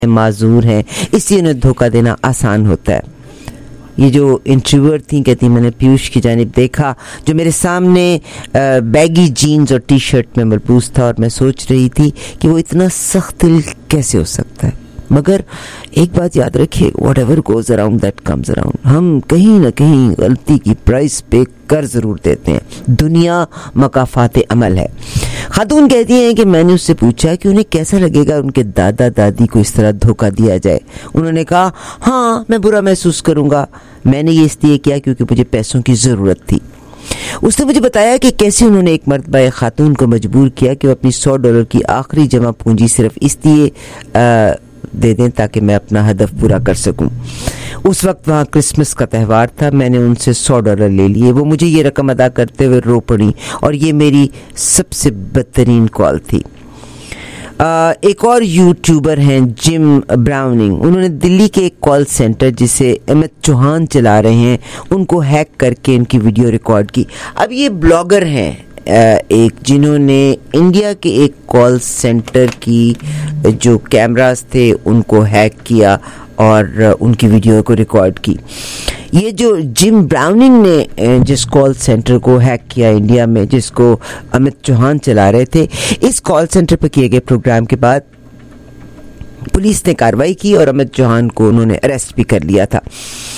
माजूर हैं, इसलिए उन्हें धोखा देना आसान होता है। ये जो इंट्रोवर्ट थी कहती मैंने पीयूष की जानिब देखा जो मेरे सामने बैगी जीन्स और टी शर्ट में मलबूस था और मैं सोच रही थी कि वो इतना सख्त दिल कैसे हो सकता है। मगर एक बात याद रखिए, whatever goes around that comes around. हम कहीं ना कहीं गलती की प्राइस पे कर ज़रूर देते हैं। दुनिया मकाफात अमल है। खातून कहती हैं कि मैंने उससे पूछा कि उन्हें कैसा लगेगा उनके दादा दादी को इस तरह धोखा दिया जाए। उन्होंने कहा हाँ मैं बुरा महसूस करूँगा, मैंने ये इसलिए किया क्योंकि मुझे पैसों की ज़रूरत थी। उसने मुझे बताया कि कैसे उन्होंने एक मर्तबा एक खातून को मजबूर किया कि वो अपनी $100 की आखिरी जमा पूंजी सिर्फ इसलिए दे दें ताकि मैं अपना हदफ पूरा कर सकूं। उस वक्त वहाँ क्रिसमस का त्यौहार था। मैंने उनसे $100 ले लिए। वो मुझे ये रकम अदा करते हुए रो पड़ी और ये मेरी सबसे बदतरीन कॉल थी। एक और यूट्यूबर हैं जिम ब्राउनिंग। उन्होंने दिल्ली के एक कॉल सेंटर जिसे अमित चौहान चला रहे हैं उनको हैक करके इनकी वीडियो रिकॉर्ड की। अब ये ब्लॉगर हैं एक जिन्होंने इंडिया के एक कॉल सेंटर की जो कैमरास थे उनको हैक किया और उनकी वीडियो को रिकॉर्ड की। ये जो जिम ब्राउनिंग ने जिस कॉल सेंटर को हैक किया इंडिया में, जिसको अमित चौहान चला रहे थे, इस कॉल सेंटर पर किए गए प्रोग्राम के बाद पुलिस ने कार्रवाई की और अमित चौहान को उन्होंने अरेस्ट भी कर लिया था।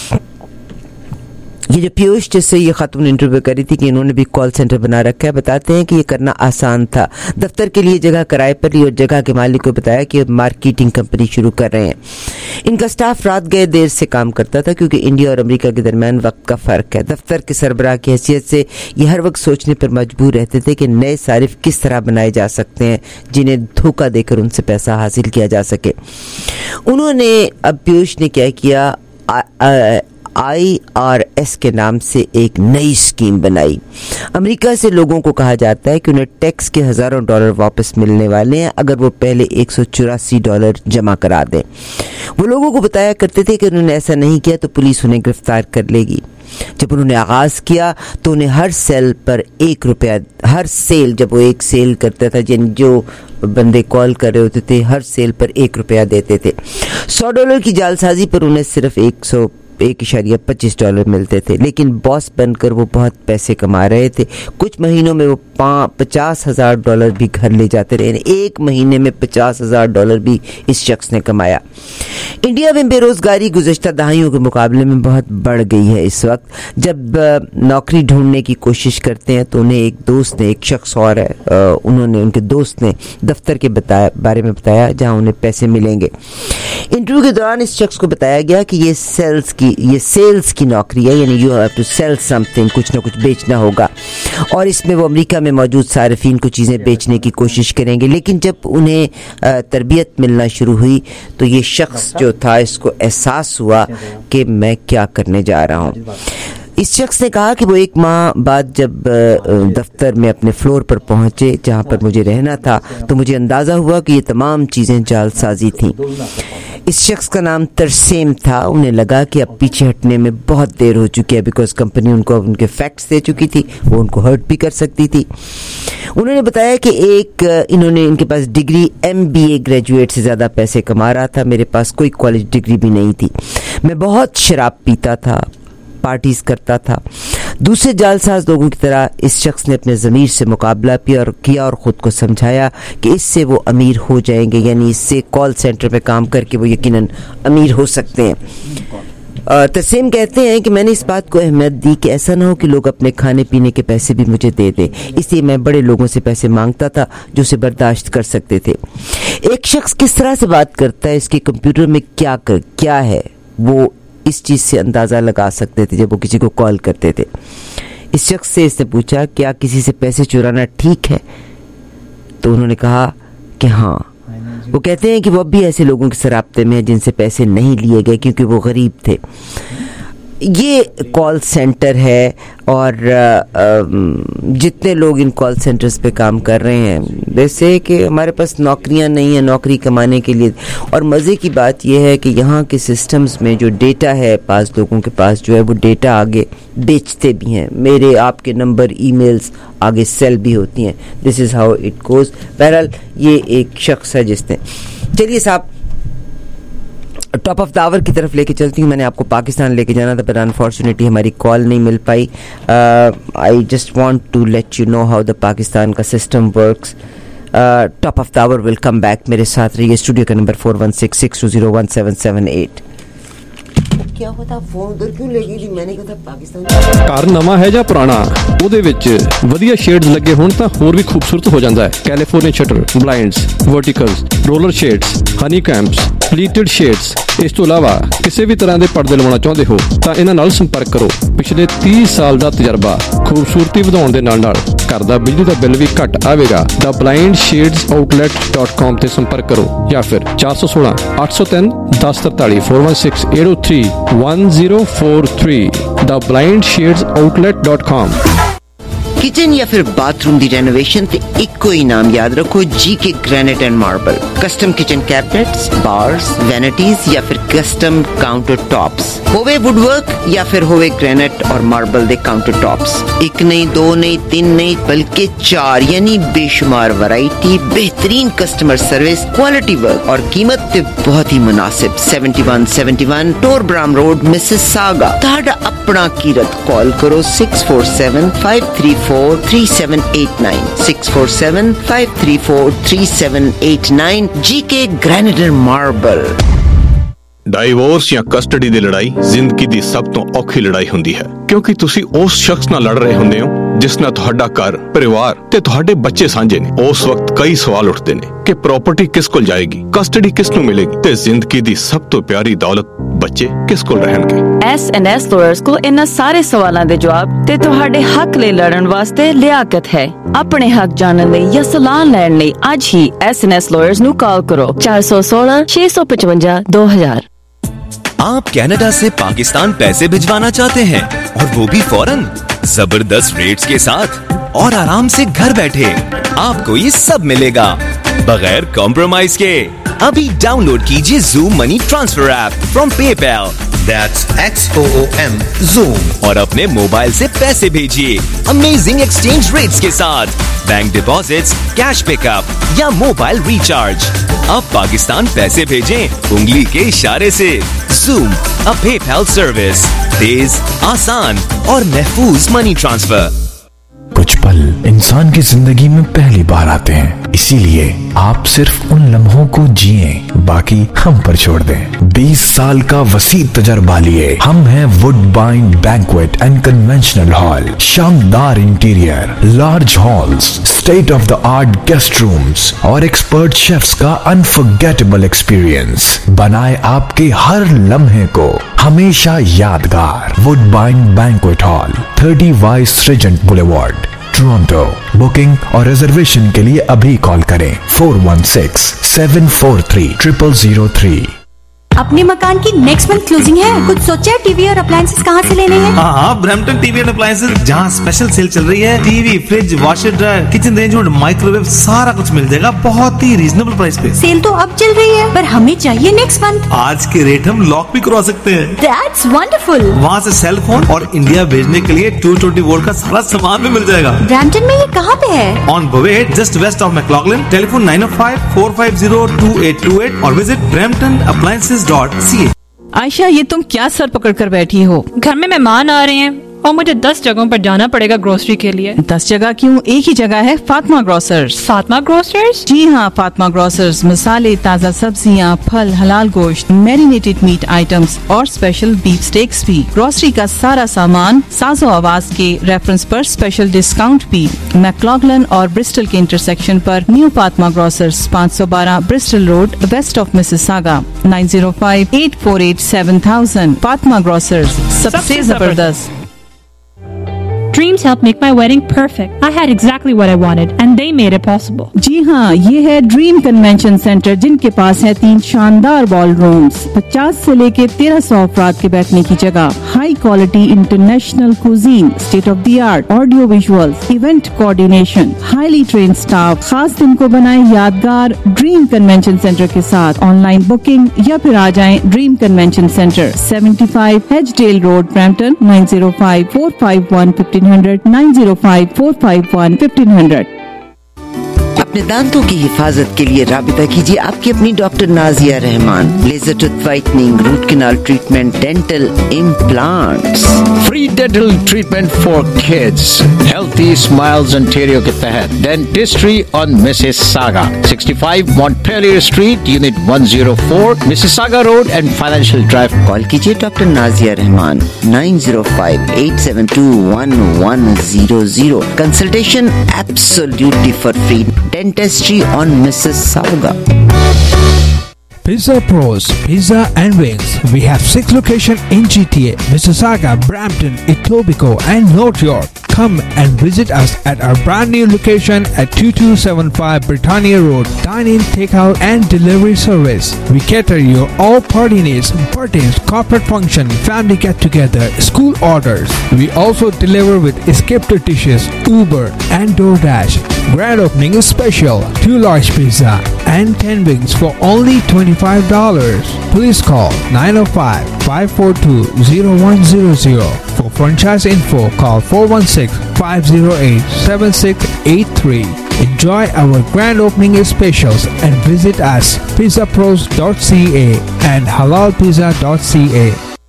ये जो पीयूष जिससे ये खातून इंटरव्यू करी थी कि इन्होंने भी कॉल सेंटर बना रखा है, बताते हैं कि ये करना आसान था। दफ्तर के लिए जगह किराए पर ली और जगह के मालिक को बताया कि मार्केटिंग कंपनी शुरू कर रहे हैं। इनका स्टाफ रात गए देर से काम करता था क्योंकि इंडिया और अमेरिका के दरमियान वक्त का फ़र्क है। दफ्तर के सरबराह की हैसियत से ये हर वक्त सोचने पर मजबूर रहते थे कि नए सारिफ किस तरह बनाए जा सकते हैं जिन्हें धोखा देकर उनसे पैसा हासिल किया जा सके। उन्होंने अब पीयूष ने क्या किया, IRS के नाम से एक नई स्कीम बनाई। अमेरिका से लोगों को कहा जाता है कि उन्हें टैक्स के हज़ारों डॉलर वापस मिलने वाले हैं अगर वो पहले $184 जमा करा दें। वो लोगों को बताया करते थे कि उन्होंने ऐसा नहीं किया तो पुलिस उन्हें गिरफ्तार कर लेगी। जब उन्होंने आगाज़ किया तो उन्हें हर सेल पर $1, हर सेल, जब वो एक सेल करता था जो बंदे कॉल कर रहे होते थे हर सेल पर $1 देते थे। $100 की जालसाजी पर उन्हें सिर्फ $1.25 मिलते थे, लेकिन बॉस बनकर वो बहुत पैसे कमा रहे थे। कुछ महीनों में वो $50,000 भी घर ले जाते रहे। एक महीने में $50,000 भी इस शख्स ने कमाया। इंडिया में बेरोजगारी गुज़श्ता दहाइयों के मुकाबले में बहुत बढ़ गई है। इस वक्त जब नौकरी ढूंढने की कोशिश करते हैं तो उन्हें एक दोस्त ने, एक शख्स और है, उनके दोस्त ने दफ्तर के बारे में बताया जहां उन्हें पैसे मिलेंगे। इंटरव्यू के दौरान इस शख्स को बताया गया कि ये सेल्स की नौकरी है, यानी you have to sell something, कुछ ना कुछ बेचना होगा और इसमें वो अमेरिका में मौजूद सारिफीन को चीज़ें बेचने की कोशिश करेंगे। लेकिन जब उन्हें तरबियत मिलना शुरू हुई तो ये शख्स जो था इसको एहसास हुआ कि मैं क्या करने जा रहा हूँ। इस शख्स ने कहा कि वो एक माह बाद जब दफ्तर में अपने फ्लोर पर पहुंचे जहां पर मुझे रहना था तो मुझे अंदाज़ा हुआ कि ये तमाम चीज़ें जालसाजी थीं। इस शख्स का नाम तरसेम था। उन्हें लगा कि अब पीछे हटने में बहुत देर हो चुकी है, बिकॉज कंपनी उनको उनके फैक्ट्स दे चुकी थी, वो उनको हर्ट भी कर सकती थी। उन्होंने बताया कि इनके पास डिग्री MBA ग्रेजुएट से ज़्यादा पैसे कमा रहा था। मेरे पास कोई कॉलेज डिग्री भी नहीं थी। मैं बहुत शराब पीता था, पार्टीज करता था। दूसरे जालसाज लोगों की तरह इस शख्स ने अपने ज़मीर से मुकाबला किया और ख़ुद को समझाया कि इससे वो अमीर हो जाएंगे, यानी इससे कॉल सेंटर पे काम करके वो यकीनन अमीर हो सकते हैं। तरसेम कहते हैं कि मैंने इस बात को अहमियत दी कि ऐसा ना हो कि लोग अपने खाने पीने के पैसे भी मुझे दे दें, इसलिए मैं बड़े लोगों से पैसे मांगता था जो उसे बर्दाश्त कर सकते थे। एक शख्स किस तरह से बात करता है, इसके कंप्यूटर में क्या है, वो इस चीज़ से अंदाज़ा लगा सकते थे जब वो किसी को कॉल करते थे। इस शख्स से इसने पूछा क्या किसी से पैसे चुराना ठीक है, तो उन्होंने कहा कि हाँ। वो कहते हैं कि वो अब भी ऐसे लोगों के सराब्ते में है जिनसे पैसे नहीं लिए गए क्योंकि वो गरीब थे। ये कॉल सेंटर है और जितने लोग इन कॉल सेंटर्स पे काम कर रहे हैं, जैसे कि हमारे पास नौकरियां नहीं है नौकरी कमाने के लिए। और मज़े की बात यह है कि यहाँ के सिस्टम्स में जो डेटा है पास लोगों के पास जो है वो डेटा आगे बेचते भी हैं। मेरे आपके नंबर ईमेल्स आगे सेल भी होती हैं। This is how it goes. बहरहाल ये एक शख्स है जिसने, चलिए साहब टॉप ऑफ द आवर की तरफ लेके चलती हूँ. मैंने आपको पाकिस्तान लेके जाना था, पर अनफॉर्चुनेटली हमारी कॉल नहीं मिल पाई. I just want to let you know how the Pakistan का system works. Top of the hour will come back. मेरे साथ रहिए. स्टूडियो का नंबर 4166201778. क्या पता फोन उधर क्यों लगी थी. मैंने कहा था पाकिस्तान ਘਰ ਨਵਾਂ ਹੈ ਜਾਂ ਪੁਰਾਣਾ, ਉਹਦੇ ਵਿੱਚ ਵਧੀਆ ਸ਼ੇਡਸ ਲੱਗੇ ਹੋਣ ਤਾਂ ਹੋਰ ਵੀ ਖੂਬਸੂਰਤ ਹੋ ਜਾਂਦਾ ਹੈ. California shutter, blinds, verticals, roller shades, honeycombs, pleated shades. ਇਸ ਤੋਂ ਇਲਾਵਾ ਕਿਸੇ ਵੀ ਤਰ੍ਹਾਂ ਦੇ ਪਰਦੇ ਲਵਾਉਣਾ ਚਾਹੁੰਦੇ ਹੋ ਤਾਂ ਇਹਨਾਂ ਨਾਲ ਸੰਪਰਕ ਕਰੋ. ਪਿਛਲੇ 30 ਸਾਲ ਦਾ ਤਜਰਬਾ, ਖੂਬਸੂਰਤੀ ਵਧਾਉਣ ਦੇ ਨਾਲ ਨਾਲ ਘਰ ਦਾ ਬਿਜਲੀ ਦਾ ਬਿੱਲ ਵੀ ਘੱਟ ਆਵੇਗਾ. ਦਾ blindshadesOutlet.com ਤੇ ਸੰਪਰਕ ਕਰੋ ਜਾਂ ਫਿਰ 416 803 1043 416 803 1043. The blindshadesOutlet.com. किचन या फिर बाथरूम दी रेनोवेशन ते इक्को ही नाम याद रखो, GK granite and marble. Custom kitchen cabinets, bars, vanities या फिर कस्टम काउंटर टॉप्स, होवे वुडवर्क या फिर होवे ग्रेनाइट और मार्बल दे काउंटर टॉप्स. एक नहीं, दो नहीं, तीन नहीं, बल्कि 4 यानी बेशुमार वैरायटी, बेहतरीन कस्टमर सर्विस, क्वालिटी वर्क और कीमत ते बहुत ही मुनासिब. 7171 टोरब्राम रोड, मिसिसागा. ताड़ा अपना कीरत. कॉल करो 647-534-3789 647-534-3789. GK granite and marble. Divorce ਜਾਂ ਕਸਟਡੀ ਦੀ ਲੜਾਈ ਜ਼ਿੰਦਗੀ ਦੀ ਸਭ ਤੋਂ ਔਖੀ ਲੜਾਈ ਹੁੰਦੀ ਹੈ, ਕਿਉਂਕਿ ਤੁਸੀਂ ਉਸ ਸ਼ਖਸ ਨਾਲ ਲੜ ਰਹੇ ਹੁੰਦੇ ਹੋ ਜਿਸ ਨਾਲ ਤੁਹਾਡਾ ਘਰ, ਪਰਿਵਾਰ ਤੇ ਤੁਹਾਡੇ ਬੱਚੇ ਸਾਂਝੇ ਨੇ. ਉਸ ਵਕਤ ਕਈ ਸਵਾਲ ਉੱਠਦੇ ਨੇ ਕਿ ਪ੍ਰਾਪਰਟੀ ਕਿਸ ਕੋਲ ਜਾਏਗੀ, ਕਸਟਡੀ ਕਿਸ ਨੂੰ ਮਿਲੇਗੀ ਤੇ ਜ਼ਿੰਦਗੀ ਦੀ ਸਭ ਤੋਂ ਪਿਆਰੀ ਦੌਲਤ ਬੱਚੇ ਕਿਸ ਕੋਲ ਰਹਿਣਗੇ. S&S ਲਾਇਰਸ ਕੋਲ ਇਹਨਾਂ ਸਾਰੇ ਸਵਾਲਾਂ ਦੇ ਜਵਾਬ ਤੇ ਤੁਹਾਡੇ ਹੱਕ ਲਈ ਲੜਨ ਵਾਸਤੇ ਲਿਆਕਤ ਹੈ. ਆਪਣੇ ਹੱਕ ਜਾਣਨ ਲਈ ਜਾਂ ਸਲਾਹ ਲੈਣ ਲਈ ਅੱਜ ਹੀ S&S ਲਾਇਰਸ ਨੂੰ ਕਾਲ ਕਰੋ 416 655 2000. आप कनाडा से पाकिस्तान पैसे भिजवाना चाहते हैं और वो भी फौरन, जबरदस्त रेट्स के साथ और आराम से घर बैठे. आपको ये सब मिलेगा बगैर कॉम्प्रोमाइज के. अभी डाउनलोड कीजिए Zoom money transfer app from PayPal. That's XOOM Zoom. और अपने मोबाइल से पैसे भेजिए अमेजिंग एक्सचेंज रेट्स के साथ. बैंक डिपॉजिट्स, कैश पिकअप या मोबाइल रिचार्ज. अब पाकिस्तान पैसे भेजें उंगली के इशारे से. Zoom, a PayPal service. तेज, आसान और महफूज मनी ट्रांसफर. कुछ पल इंसान की जिंदगी में पहली बार आते हैं, इसीलिए आप सिर्फ उन लम्हों को जिए, बाकी हम पर छोड़ दें. 20 साल का वसी तजर्बा लिए हम हैं Woodbine banquet and conventional hall. शानदार interior, large halls, state of the art guest rooms और एक्सपर्ट शेफ्स का अनफॉरगेटेबल एक्सपीरियंस बनाए आपके हर लम्हे को हमेशा यादगार. Woodbine banquet hall, 30 vice regent boulevard, Toronto. Booking और रिजर्वेशन के लिए अभी कॉल करें 416-743-0003. अपने मकान की नेक्स्ट मंथ क्लोजिंग है. कुछ सोचा है टीवी और अप्लायंसेस कहाँ से लेने हैं? हाँ, ब्रैम्पटन टीवी एंड अप्लायंसेस, जहाँ स्पेशल सेल चल रही है. TV, fridge, washer dryer, kitchen range और माइक्रोवेव सारा कुछ मिल जाएगा बहुत ही रीजनेबल प्राइस पे. सेल तो अब चल रही है, पर हमें चाहिए नेक्स्ट मंथ. आज के रेट हम लॉक भी करवा सकते हैं. That's wonderful. वहाँ से सेल फोन और इंडिया भेजने के लिए 220 वोल्ट का सारा सामान भी मिल जाएगा. ब्रैम्पटन में ये कहाँ पे है? On Bovaird, just west of McLaughlin. Telephone 905-450-2828 और विजिट bramptonappliances.ca. आयशा, ये तुम क्या सर पकड़ कर बैठी हो? घर में मेहमान आ रहे हैं और मुझे 10 जगहों पर जाना पड़ेगा ग्रोसरी के लिए. 10 जगह क्यों, एक ही जगह है, फातिमा ग्रोसर्स. फातिमा ग्रोसर्स? जी हाँ, फातिमा ग्रोसर्स मसाले, ताज़ा सब्जियाँ, फल, हलाल गोश्त, मैरिनेटेड मीट आइटम्स और स्पेशल बीफ स्टेक्स भी. ग्रोसरी का सारा सामान साजो आवाज के रेफरेंस पर स्पेशल डिस्काउंट भी. मैक्लॉगलन और ब्रिस्टल के इंटरसेक्शन पर new Fatima grocers, 512 Bristol road, west of Mississauga. 905-848-7000. Fatima grocers, सबसे जबरदस्त. Dreams helped make my wedding perfect. I had exactly what I wanted and they made it possible. जी हाँ, ये है ड्रीम कन्वेंशन सेंटर, जिनके पास है 3 शानदार बॉल रूम्स, 50 से लेके 1300 अफराद के बैठने की जगह, high quality international cuisine, state of the art audio visuals, event coordination, highly train staff. खास दिन को बनाए यादगार ड्रीम कन्वेंशन सेंटर के साथ. ऑनलाइन बुकिंग या फिर आ जाएं dream convention centre, 75 Hedgedale road, Brampton. 905-451-1500 905-451-1500. अपने दांतों की हिफाजत के लिए राबिता कीजिए आपकी अपनी doctor Nazia Rehman. Laser tooth whitening, root canal treatment, dental implants, free dental treatment for kids, healthy smiles Ontario के तहत dentistry on Mississauga, 65 Montpellier street, unit 104, Mississauga road and financial drive. Call कीजिए doctor Nazia Rehman 905-872-1100। Consultation absolutely for free. Dentistry on Mississauga. Pizza Pros, Pizza and Wings. We have 6 locations in GTA, Mississauga, Brampton, Etobicoke and North York. Come and visit us at our brand new location at 2275 Britannia Road. Dine-in, takeout and delivery service. We cater your all party needs, birthdays, corporate function, family get-together, school orders. We also deliver with escape dishes, Uber and DoorDash. Grand opening is special. 2 large pizza and 10 wings for only $25. Please call 905-542-0100. For franchise info, call 416-508-7683. Enjoy our grand opening specials and visit us pizzapros.ca and halalpizza.ca.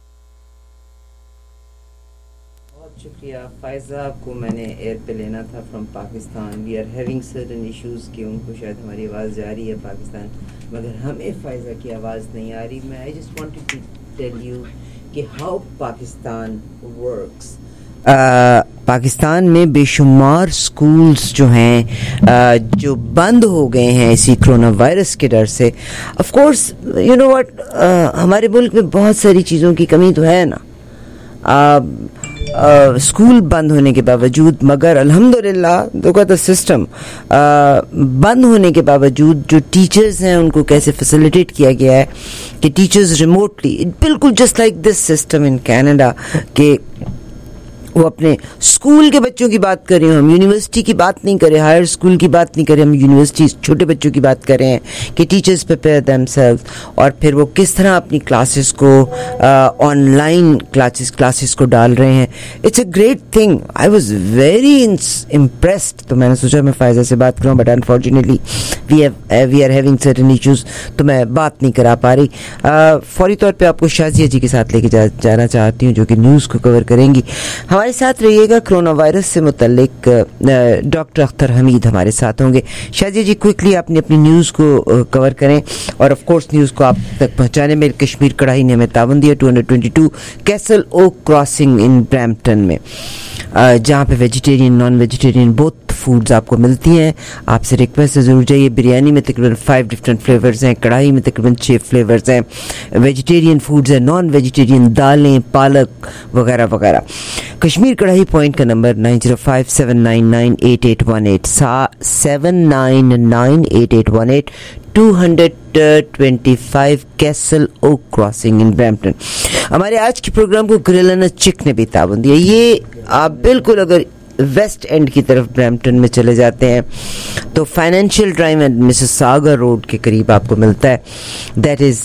शुक्रिया फायजा को मैंने air पे लेना था from Pakistan. We are having certain issues कि उनको शायद हमारी आवाज़ जा रही है पाकिस्तान, मगर हमें फायजा की आवाज़ नहीं आ रही। मैं I just wanted to tell you कि हाउ पाकिस्तान वर्क्स। पाकिस्तान में बेशुमार स्कूल्स जो हैं जो बंद हो गए हैं इसी कोरोना वायरस के डर से। Of course you know what, हमारे मुल्क में बहुत सारी चीज़ों की कमी तो है ना, स्कूल बंद होने के बावजूद, मगर अल्हम्दुलिल्लाह लुक एट द सिस्टम। बंद होने के बावजूद जो टीचर्स हैं उनको कैसे फैसिलिटेट किया गया है कि टीचर्स रिमोटली, बिल्कुल just like this system in Canada, के वो अपने स्कूल के बच्चों की बात कर रहे हैं, हम यूनिवर्सिटी की बात नहीं कर रहे, हायर स्कूल की बात नहीं कर रहे, हम यूनिवर्सिटी छोटे बच्चों की बात कर रहे हैं कि टीचर्स प्रिपेयर देमसेल्व्स और फिर वो किस तरह अपनी क्लासेस को ऑनलाइन क्लासेस को डाल रहे हैं। It's a great thing. I was very impressed. तो मैंने सोचा मैं फायजा से बात करूँ, but unfortunately we are having certain issues, तो मैं बात नहीं करा पा रही। फौरी तौर पे आपको शाजिया जी के साथ लेके जाना चाहती हूँ जो कि न्यूज़ को कवर करेंगी। हमारे साथ रहिएगा। कोरोना वायरस से मुतल्लिक डॉक्टर अख्तर हमीद हमारे साथ होंगे। शाजिया जी, क्विकली आपने अपनी न्यूज़ को कवर करें, और ऑफ कोर्स न्यूज़ को आप तक पहुंचाने में कश्मीर कढ़ाई ने हमें तावन दिया। 222 Castle Oak crossing in Brampton में, जहाँ पे vegetarian non vegetarian both foods आपको मिलती हैं। आपसे रिक्वेस्ट है ज़रूर जाइए। बिरयानी में तकरीबन 5 डिफरेंट फ्लेवर्स हैं, कढ़ाई में तकरीबन 6 फ्लेवर्स हैं, वेजिटेरियन फूड्स हैं, नॉन वेजिटेरियन दालें, पालक वगैरह वगैरह। कश्मीर कढ़ाई पॉइंट का number 9057998818 7998818 225 Castle Oak crossing in Brampton. हमारे आज के प्रोग्राम को ग्रिल एंड चिक ने भी ताबन दिया। ये आप बिल्कुल अगर वेस्ट एंड की तरफ ब्रैम्पटन में चले जाते हैं तो financial drive and Mississauga road के करीब आपको मिलता है। That is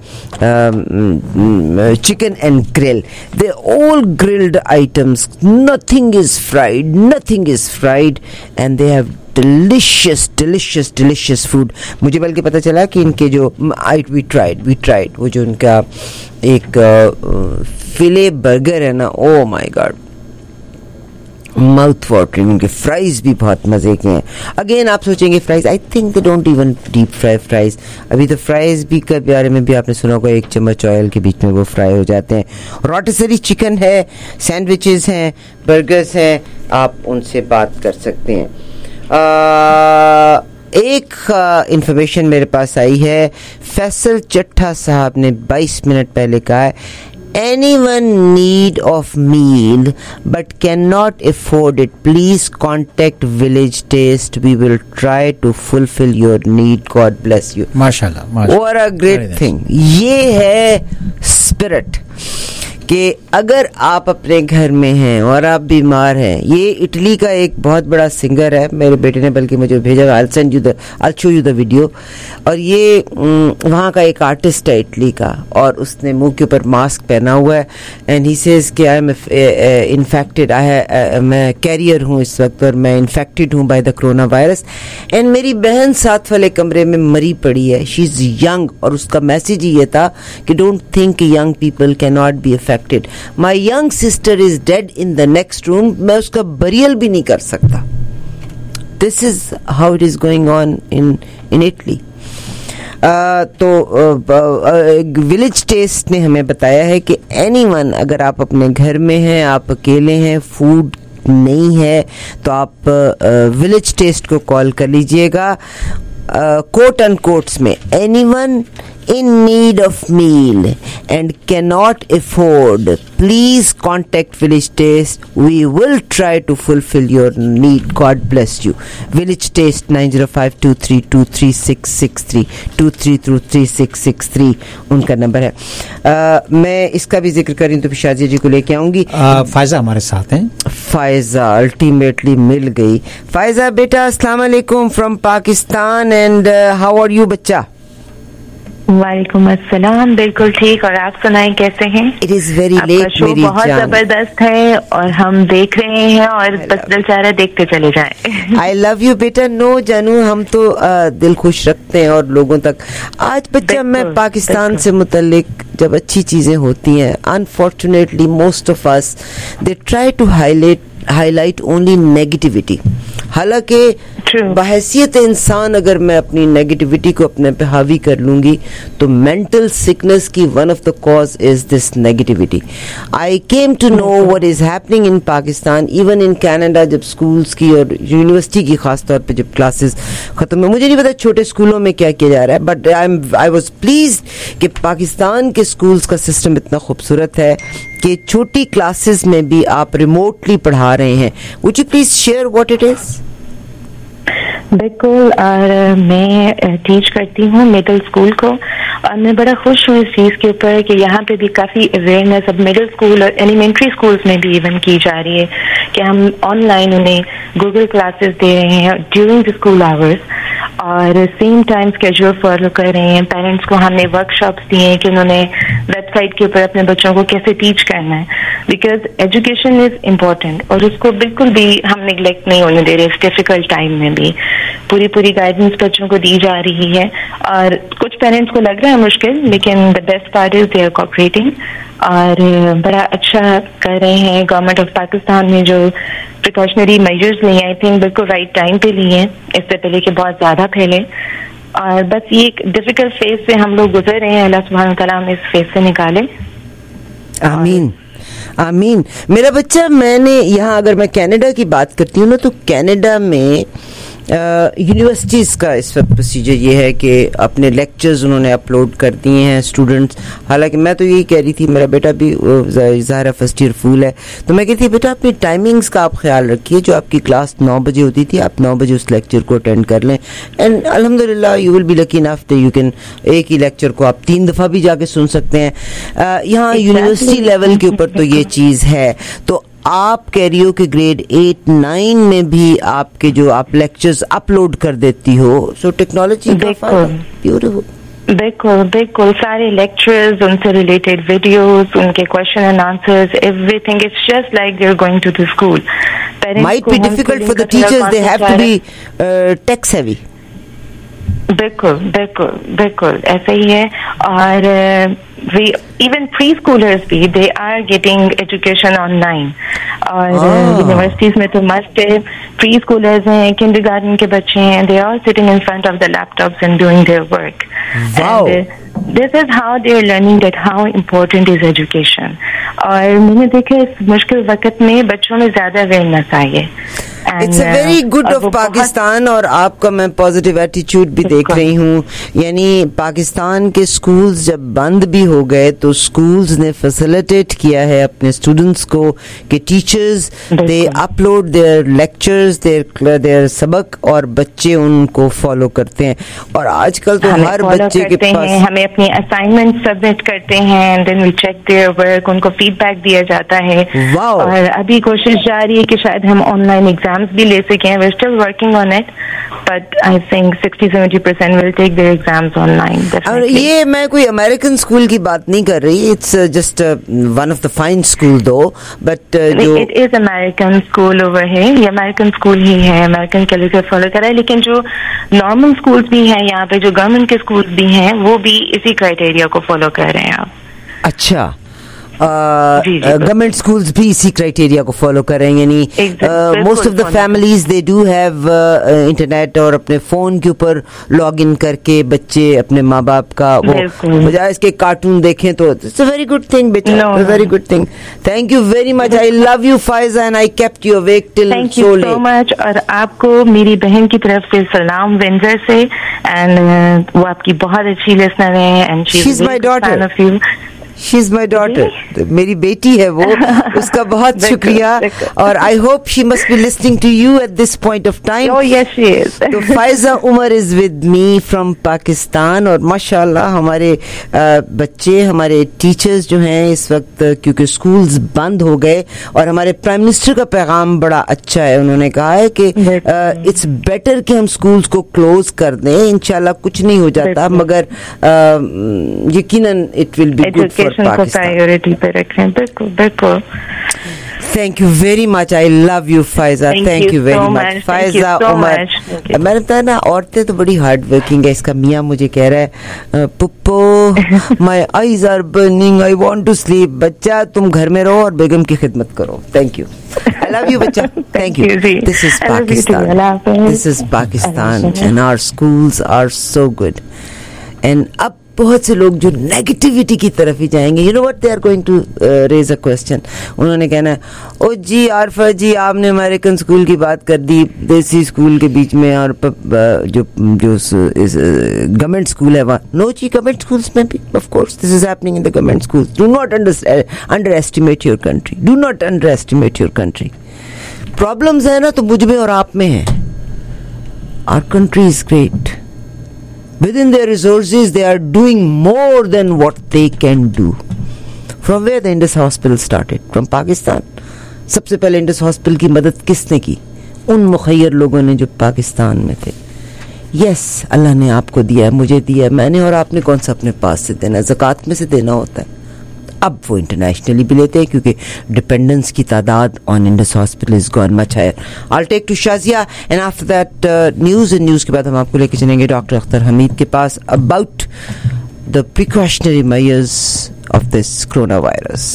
chicken and grill. They all grilled items, nothing is fried and they have delicious food. मुझे बल्कि पता चला कि इनके जो वी ट्राइड वो जो उनका एक फिले बर्गर है ना, oh my god, mouth watering. उनके फ्राइज भी बहुत मजे के हैं। अगेन आप सोचेंगे fries, I think they don't even deep fry fries. अभी तो फ्राइज भी के बारे में भी आपने सुना होगा, 1 चम्मच ऑयल के बीच में वो फ्राई हो जाते हैं। रोटिसरी चिकन है, सैंडविचेस हैं, बर्गर्स हैं, आप उनसे बात कर सकते हैं। एक इंफॉर्मेशन मेरे पास आई है, फैसल चट्ठा साहब ने 22 मिनट पहले कहा है, anyone need of meal but cannot afford it, please contact Village Taste, we will try to fulfill your need, God bless you। माशाल्लाह, what a great thing। ये है स्पिरिट कि अगर आप अपने घर में हैं और आप बीमार हैं, ये इटली का एक बहुत बड़ा सिंगर है, मेरे बेटे ने बल्कि मुझे भेजा, I'll show you the video। और ये वहाँ का एक आर्टिस्ट है इटली का, और उसने मुंह के ऊपर मास्क पहना हुआ है, एंड ही सेज कि आई एम इन्फेक्टेड, मैं कैरियर हूँ इस वक्त और मैं इन्फेक्टेड हूँ by the corona virus. And मेरी बहन साथ वाले कमरे में मरी पड़ी है, शी इज़ यंग, और उसका मैसेज ही ये था कि don't think young people can not be affected, my young sister is dead in the next room, मैं उसका बरियल भी नहीं कर सकता। This is how it is going on in Italy. तो विलेज टेस्ट ने हमें बताया है कि एनीवन, अगर आप अपने घर में हैं, आप अकेले हैं, फूड नहीं है, तो आप विलेज टेस्ट को कॉल कर लीजिएगा। कोट एंड कोट्स में, anyone in need of meal and cannot afford, please contact Village Taste. We will try to fulfill your need. God bless you. Village Taste 90523236663 23236663 उनका number है। मैं इसका भी जिक्र करूं तो शाजिया जी को लेके आऊंगी। फायजा हमारे साथ हैं। फायजा अल्टीमेटली मिल गई। फायजा बेटा, अस्सलाम वालेकुम from Pakistan, and how are you बच्चा? वालेकुम अस्सलाम, बिल्कुल ठीक, और आप सुनाएं कैसे हैं? It is very late, show बहुत जबरदस्त है और हम देख रहे हैं, और बस दिल चाह रहा है देखते चले जाएं। आई लव यू बेटा। नो जानू, हम तो दिल खुश रखते हैं और लोगों तक। आज बच्चा मैं पाकिस्तान से मुतल्लिक जब अच्छी चीजें होती हैं, unfortunately most of us they try to highlight only negativity. हालांकि बहैसियत इंसान अगर मैं अपनी नेगेटिविटी को अपने पे हावी कर लूंगी तो मेंटल सिकनेस की one of the cause is this negativity. I came to know what is happening in Pakistan, even in Canada, जब स्कूल्स की और यूनिवर्सिटी की खास तौर पे जब क्लासेस खत्म है। मुझे नहीं पता छोटे स्कूलों में क्या किया जा रहा है, बट आई वाज प्लीज्ड कि पाकिस्तान के स्कूल्स का सिस्टम इतना खूबसूरत है कि छोटी क्लासेस में भी आप रिमोटली पढ़ा रहे हैं। Would you please share what it is? बिल्कुल, और मैं टीच करती हूँ मिडिल स्कूल को, और मैं बड़ा खुश हूँ इस चीज़ के ऊपर कि यहाँ पे भी काफ़ी अवेयरनेस अब मिडिल स्कूल और एलिमेंट्री स्कूल्स में भी इवन की जा रही है कि हम ऑनलाइन उन्हें गूगल क्लासेस दे रहे हैं ड्यूरिंग द स्कूल आवर्स, और सेम टाइम स्केड्यूल फॉलो कर रहे हैं। पेरेंट्स को हमने वर्कशॉप्स दिए हैं कि उन्होंने वेबसाइट के ऊपर अपने बच्चों को कैसे टीच करना है, बिकॉज एजुकेशन इज इम्पोर्टेंट और उसको बिल्कुल भी हम निगलेक्ट नहीं होने दे रहे। इस डिफिकल्ट टाइम में भी पूरी गाइडेंस बच्चों को दी जा रही है, और कुछ पेरेंट्स को लग रहा है मुश्किल, लेकिन the best part is they are cooperating, और बड़ा अच्छा कर रहे हैं। गवर्नमेंट ऑफ पाकिस्तान ने जो प्रिकॉशनरी मेजर्स लिए, आई थिंक बिल्कुल राइट टाइम पे लिए हैं, इससे पहले कि बहुत ज्यादा फैले। और बस ये एक डिफिकल्ट फेज से हम लोग गुजर रहे हैं, अल्लाह सुब्हान तआला हमें इस फेज से निकाले। आमीन आमीन। मेरा बच्चा, मैंने यहाँ अगर मैं कनाडा की बात करती हूँ ना, तो कनाडा में यूनिवर्सिटीज़ का इस वक्त प्रोसीजर ये है कि अपने लेक्चर्स उन्होंने अपलोड कर दिए हैं स्टूडेंट्स। हालांकि मैं तो यही कह रही थी, मेरा बेटा भी ज़ाहिर फर्स्ट ईयर फूल है, तो मैं कहती थी बेटा अपनी टाइमिंग्स का आप ख्याल रखिए। जो आपकी क्लास 9 बजे होती थी, आप 9 बजे उस लेक्चर को अटेंड कर लें, एंड अल्हम्दुलिल्लाह you will be lucky enough that you can, एक ही लेक्चर को आप 3 दफ़ा भी जाके सुन सकते हैं। यहाँ यूनिवर्सिटी लेवल के ऊपर तो ये चीज़ है। तो आप कह रही हो कि ग्रेड 8-9 में भी आपके जो आप लेक्चर्स अपलोड कर देती हो, सो टेक्नोलॉजी ब्यूटीफुल। बिल्कुल सारे लेक्चर्स, उनसे रिलेटेड वीडियोस, उनके question and answers, everything is just like they are going to the school. Might be difficult for the teachers, they have to be text heavy. बिल्कुल ऐसा ही है। और even preschoolers भी they are getting education online, और universities में तो must है। preschoolers हैं, kindergarten के बच्चे हैं, they are sitting in front of the laptops and doing their work. Wow. And this is how they are learning that how important is education. और मैंने देखा इस मुश्किल वक्त में बच्चों में ज्यादा अवेयरनेस आई है, it's a very good of Pakistan, और आपका मैं पॉजिटिव एटीट्यूड भी देख रही हूँ। यानी पाकिस्तान के स्कूल्स जब बंद भी हो गए तो स्कूल्स ने फैसिलिटेट किया है अपने स्टूडेंट्स को कि teachers they upload their lectures, their सबक, और बच्चे उनको फॉलो करते हैं। और आजकल तो हर बच्चे के पास हमें अपनी असाइनमेंट सबमिट करते हैं and then we check their work, उनको फीडबैक दिया जाता है। और अभी कोशिश जारी है कि शायद हम ऑनलाइन एग्जाम्स भी ले सकें। We are still working on it, but I think 60-70% will take their exams online. और ये मैं कोई अमेरिकन स्कूल की बात नहीं कर रही, it's just one of the fine school though, but जो it is American school over है, ये अमेरिकन स्कूल ही है, अमेरिकन कैलिबर फॉलो कर रहा है। लेकिन जो नॉर्मल स्कूल्स भी हैं यहाँ पे, जो गवर्नमेंट के स्कूल्स भी हैं, वो भी इसी क्राइटेरिया को फॉलो कर रहे हैं आप। अच्छा, गवर्नमेंट स्कूल्स भी इसी क्राइटेरिया को फॉलो कर रहे हैं, यानी most of the families they do have internet, और अपने फोन के ऊपर लॉग इन करके बच्चे अपने माँ बाप का वो बजाय इसके कार्टून देखें, तो it's a very good thing बेटा, very good thing. Thank you very much, I love you Faiza and I kept you awake till so late. So much, और आपको मेरी बहन की तरफ से सलाम विंजर से, एंड वो आपकी बहुत अच्छी लिसनर है, and she is my daughter. She is my daughter, मेरी बेटी है वो, उसका बहुत शुक्रिया, और I hope she must be listening to you at this point of time. Oh yes, she is. तो Faiza Umar is with me from Pakistan, और माशाल्लाह हमारे बच्चे, हमारे टीचर्स जो हैं इस वक्त, क्योंकि स्कूल्स बंद हो गए, और हमारे प्राइम मिनिस्टर का पैगाम बड़ा अच्छा है, उन्होंने कहा है कि इट्स बेटर कि हम स्कूल्स को क्लोज कर दें, इंशाल्लाह कुछ नहीं हो जाता, मगर यकीनन इट विल बी गुड को प्रायोरिटी पे रखें। बिल्कुल बिल्कुल। Thank you very much, I love you Faiza, thank you very much Faiza Umar. मैंने बताया ना, औरतें तो बड़ी हार्ड वर्किंग है। इसका मियाँ मुझे कह रहा है पुप्पो my eyes are burning, I want to sleep. बच्चा तुम घर में रहो और बेगम की खिदमत करो। Thank you, I love you बच्चा, thank you. This is Pakistan, this is Pakistan, and our schools are so good. And अब बहुत से लोग जो नेगेटिविटी की तरफ ही जाएंगे, you know what, they are going to raise a question. उन्होंने कहना है, ओ जी आरफा जी, आपने अमेरिकन स्कूल की बात कर दी देसी स्कूल के बीच में, और जो गवर्नमेंट स्कूल है वहाँ। नो जी, गवर्नमेंट स्कूल्स में भी of course this is happening in the government schools. Do not underestimate your country, do not underestimate your country. Problems है ना तो मुझ में और आप में है। Our country is great, within their resources they are doing more than what they can do. From where the Indus Hospital started? From Pakistan. सबसे पहले इंडस हॉस्पिटल की मदद किसने की? उन मुखय्यर लोगों ने जो पाकिस्तान में थे। यस, अल्लाह ने आपको दिया है, मुझे दिया है, मैंने और आपने कौन सा अपने पास से देना है? ज़कात में से देना होता है। अब वो इंटरनेशनली भी लेते हैं, क्योंकि डिपेंडेंस की तादाद on Indus hospital is gone much higher. I take to Shazia and after that news, and news के बाद हम आपको लेके चलेंगे डॉक्टर अख्तर हमीद के पास about the precautionary measures of this corona virus.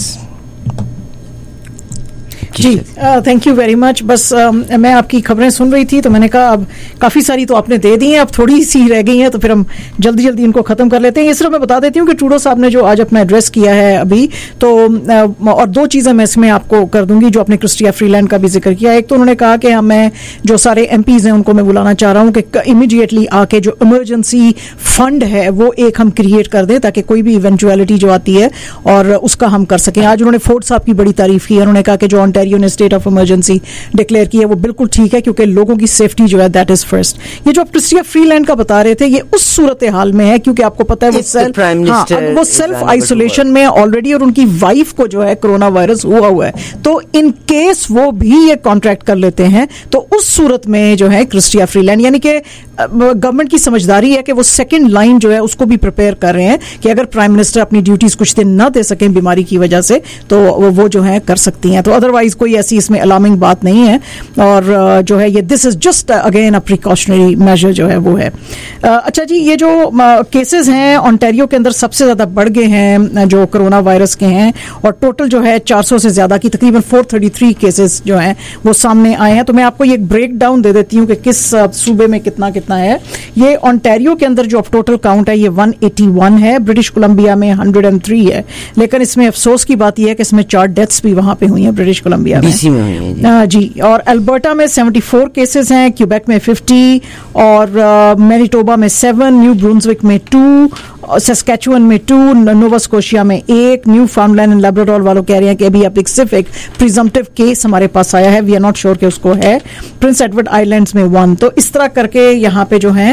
जी थैंक यू वेरी मच। बस मैं आपकी खबरें सुन रही थी तो मैंने कहा अब काफ़ी सारी तो आपने दे दी हैं, अब थोड़ी सी रह गई हैं, तो फिर हम जल्दी जल्दी इनको ख़त्म कर लेते हैं। ये सिर्फ मैं बता देती हूँ कि ट्रूडो साहब ने जो आज अपना एड्रेस किया है अभी, तो और दो चीज़ें मैं इसमें आपको कर दूंगी जो आपने क्रिस्टिया फ्रीलैंड का भी जिक्र किया। एक तो उन्होंने कहा कि मैं जो सारे MPs हैं उनको मैं बुलाना चाह रहा हूँ कि इमीडिएटली आके जो इमरजेंसी फंड है वो एक हम क्रिएट कर दें, ताकि कोई भी इवेंचुअलिटी जो आती है और उसका हम कर सकें। आज उन्होंने फोर्ड साहब की बड़ी तारीफ की है। उन्होंने कहा कि जो ओंटारियो ने स्टेट ऑफ इमरजेंसी डिक्लेयर की है वो बिल्कुल ठीक है, क्योंकि लोगों की सेफ्टी जो है दैट इज फर्स्ट। ये जो आप क्रिस्टिया फ्रीलैंड का बता रहे थे, ये उस सूरत हाल में है क्योंकि आपको पता है वो सेल्फ आइसोलेशन में ऑलरेडी, और उनकी वाइफ को जो है कोरोना वायरस हुआ है, तो इन केस वो भी ये कॉन्ट्रैक्ट कर लेते हैं, तो उस सूरत में जो है क्रिस्टिया फ्रीलैंड, यानी कि गवर्नमेंट की समझदारी है कि वो सेकंड लाइन जो है उसको भी प्रिपेयर कर रहे हैं कि अगर प्राइम मिनिस्टर अपनी ड्यूटीज कुछ दिन ना दे सकें बीमारी की वजह से, तो वो जो है कर सकती हैं। तो अदरवाइज कोई ऐसी इसमें अलार्मिंग बात नहीं है, और जो है ये this is just again a precautionary measure जो है वो है। अच्छा जी, ये जो केसेस हैं ओंटारियो के अंदर सबसे ज्यादा बढ़ गए हैं जो कोरोना वायरस के हैं, और टोटल जो है 400 से ज्यादा की तकरीबन 433 केसेस जो हैं वो सामने आए हैं। तो मैं आपको ये ब्रेक डाउन दे देती हूँ कि किस सूबे में कितना है। ये ओंटारियो के अंदर जो टोटल काउंट है ये 181 है, ब्रिटिश कोलंबिया में 103 है, लेकिन इसमें अफसोस की बात यह है कि इसमें 4 डेथ्स भी वहां पे हुई हैं ब्रिटिश कोलंबिया कोलंबिया में। डीसी में हुई हैं जी। और अल्बर्टा में 74 केसेस हैं, क्यूबेक में 50 और मैनिटोबा में 7, न्यू ब्रुंसविक में 2, सस्कैचुअन में 2, नोवा स्कोशिया में 1, न्यू फाउंडलैंड एंड लैब्राडोर वालों कह रहे हैं कि अभी अब एक सिर्फ एक प्रिजम्पटिव केस हमारे पास आया है, वी आर नॉट श्योर कि उसको है। प्रिंस एडवर्ड आइलैंड्स में 1। तो इस तरह करके यहाँ पे जो है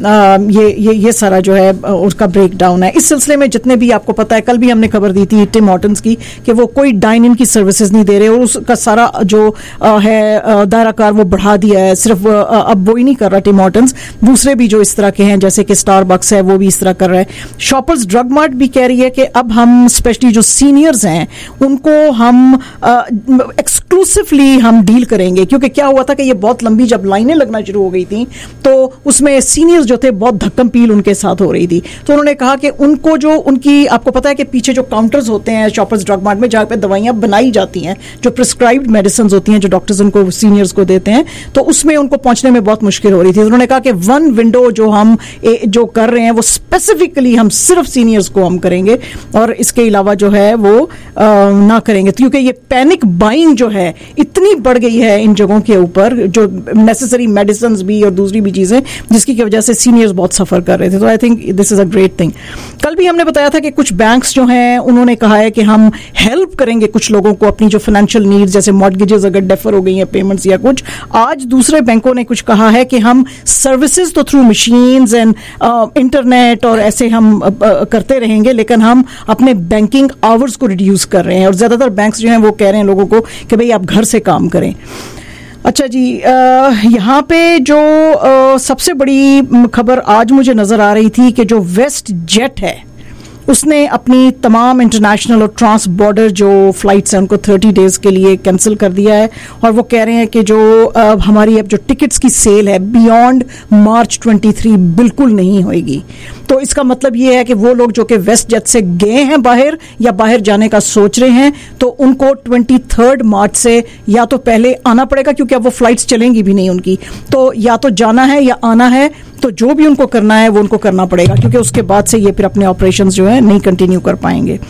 ये सारा जो है उसका ब्रेक डाउन है। इस सिलसिले में जितने भी आपको पता है, कल भी हमने खबर दी थी टिम हॉर्टन्स की कि वो कोई डाइन इन की सर्विसेज नहीं दे रहे और उसका सारा जो है दायरा कार वो बढ़ा दिया है। सिर्फ अब वो ही नहीं कर रहा टिम हॉर्टन्स, दूसरे भी जो इस तरह के हैं जैसे कि स्टारबक्स है वो भी इस तरह कर रहा है। शॉपर्स ड्रग मार्ट भी कह रही है कि अब हम स्पेशली जो सीनियर्स हैं उनको हम एक्सक्लूसिवली हम डील करेंगे, क्योंकि क्या हुआ था कि ये बहुत लंबी जब लाइनें लगना शुरू हो गई थी तो उसमें सीनियर्स जो थे बहुत धक्कम पील उनके साथ हो रही थी। तो उन्होंने कहा कि उनको जो उनकी आपको पता है कि पीछे जो काउंटर्स होते हैं शॉपर्स ड्रग मार्ट में जहाँ पे दवाइयां बनाई जाती हैं, जो प्रिस्क्राइब्ड मेडिसिन होती हैं जो डॉक्टर्स उनको सीनियर्स को देते हैं, तो उसमें उनको पहुंचने में बहुत मुश्किल हो रही थी। तो उन्होंने कहा कि वन विंडो जो हम जो कर रहे हैं वो स्पेसिफिकली हम सिर्फ सीनियर्स को हम करेंगे और इसके अलावा जो है वो ना करेंगे, क्योंकि ये पैनिक बाइंग जो है इतनी बढ़ गई है इन जगहों के ऊपर, जो नेसेसरी मेडिसिन भी और दूसरी भी चीजें, जिसकी वजह से सीनियर्स बहुत सफर कर रहे थे। तो I think this is a great thing. कल भी हमने बताया था कि कुछ बैंक्स जो हैं उन्होंने कहा है कि हम हेल्प करेंगे कुछ लोगों को अपनी जो फाइनेंशियल नीड्स, जैसे मॉर्गेजेस अगर डेफर हो गई हैं पेमेंट्स या कुछ। आज दूसरे बैंकों ने कुछ कहा है कि हम सर्विसेज तो थ्रू मशीन्स एंड इंटरनेट और ऐसे हम करते रहेंगे, लेकिन हम अपने बैंकिंग आवर्स को रिड्यूस कर रहे हैं और ज्यादातर बैंक्स जो हैं वो कह रहे हैं लोगों को कि भाई आप घर से काम करें। अच्छा जी, यहाँ पे जो सबसे बड़ी खबर आज मुझे नजर आ रही थी कि जो वेस्ट जेट है उसने अपनी तमाम इंटरनेशनल और ट्रांस बॉर्डर जो फ्लाइट्स हैं उनको 30 डेज के लिए कैंसिल कर दिया है और वो कह रहे हैं कि जो हमारी अब जो टिकट्स की सेल है बियॉन्ड मार्च 23 बिल्कुल नहीं होएगी। तो इसका मतलब ये है कि वो लोग जो कि वेस्ट जेट से गए हैं बाहर या बाहर जाने का सोच रहे हैं तो उनको 23 मार्च से या तो पहले आना पड़ेगा, क्योंकि अब वो फ्लाइट्स चलेंगी भी नहीं उनकी, तो या तो जाना है या आना है, तो जो भी उनको करना है वो उनको करना पड़ेगा, क्योंकि उसके बाद से ये फिर अपने ऑपरेशंस जो है नहीं कंटिन्यू कर पाएंगे।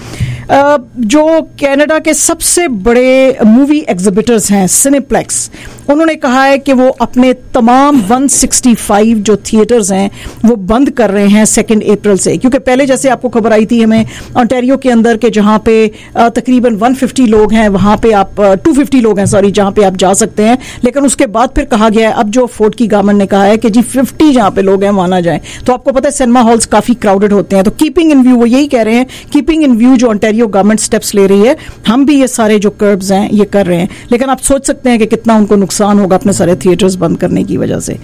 जो कनाडा के सबसे बड़े मूवी एग्जिबिटर्स हैं सिनेप्लेक्स, उन्होंने कहा है कि वो अपने तमाम 165 जो थिएटर्स हैं वो बंद कर रहे हैं 2 अप्रैल से, क्योंकि पहले जैसे आपको खबर आई थी हमें ओंटारियो के अंदर के जहां पे तकरीबन 150 लोग हैं वहां पे आप 250 लोग हैं सॉरी जहां पे आप जा सकते हैं, लेकिन उसके बाद फिर कहा गया है अब जो फोर्ट की गवर्नमेंट ने कहा है कि जी 50 जहां पे लोग हैं वहां ना जाएं। तो आपको पता है सिनेमा हॉल्स काफी क्राउडेड होते हैं, तो कीपिंग इन व्यू वो यही कह रहे हैं, कीपिंग इन व्यू जो ओंटारियो गवर्नमेंट स्टेप्स ले रही है, हम भी ये सारे जो कर्ब्स हैं ये कर रहे हैं, लेकिन आप सोच सकते हैं कि कितना उनको नुकसान होगा अपने सारे थिएटर्स बंद करने की वजह से।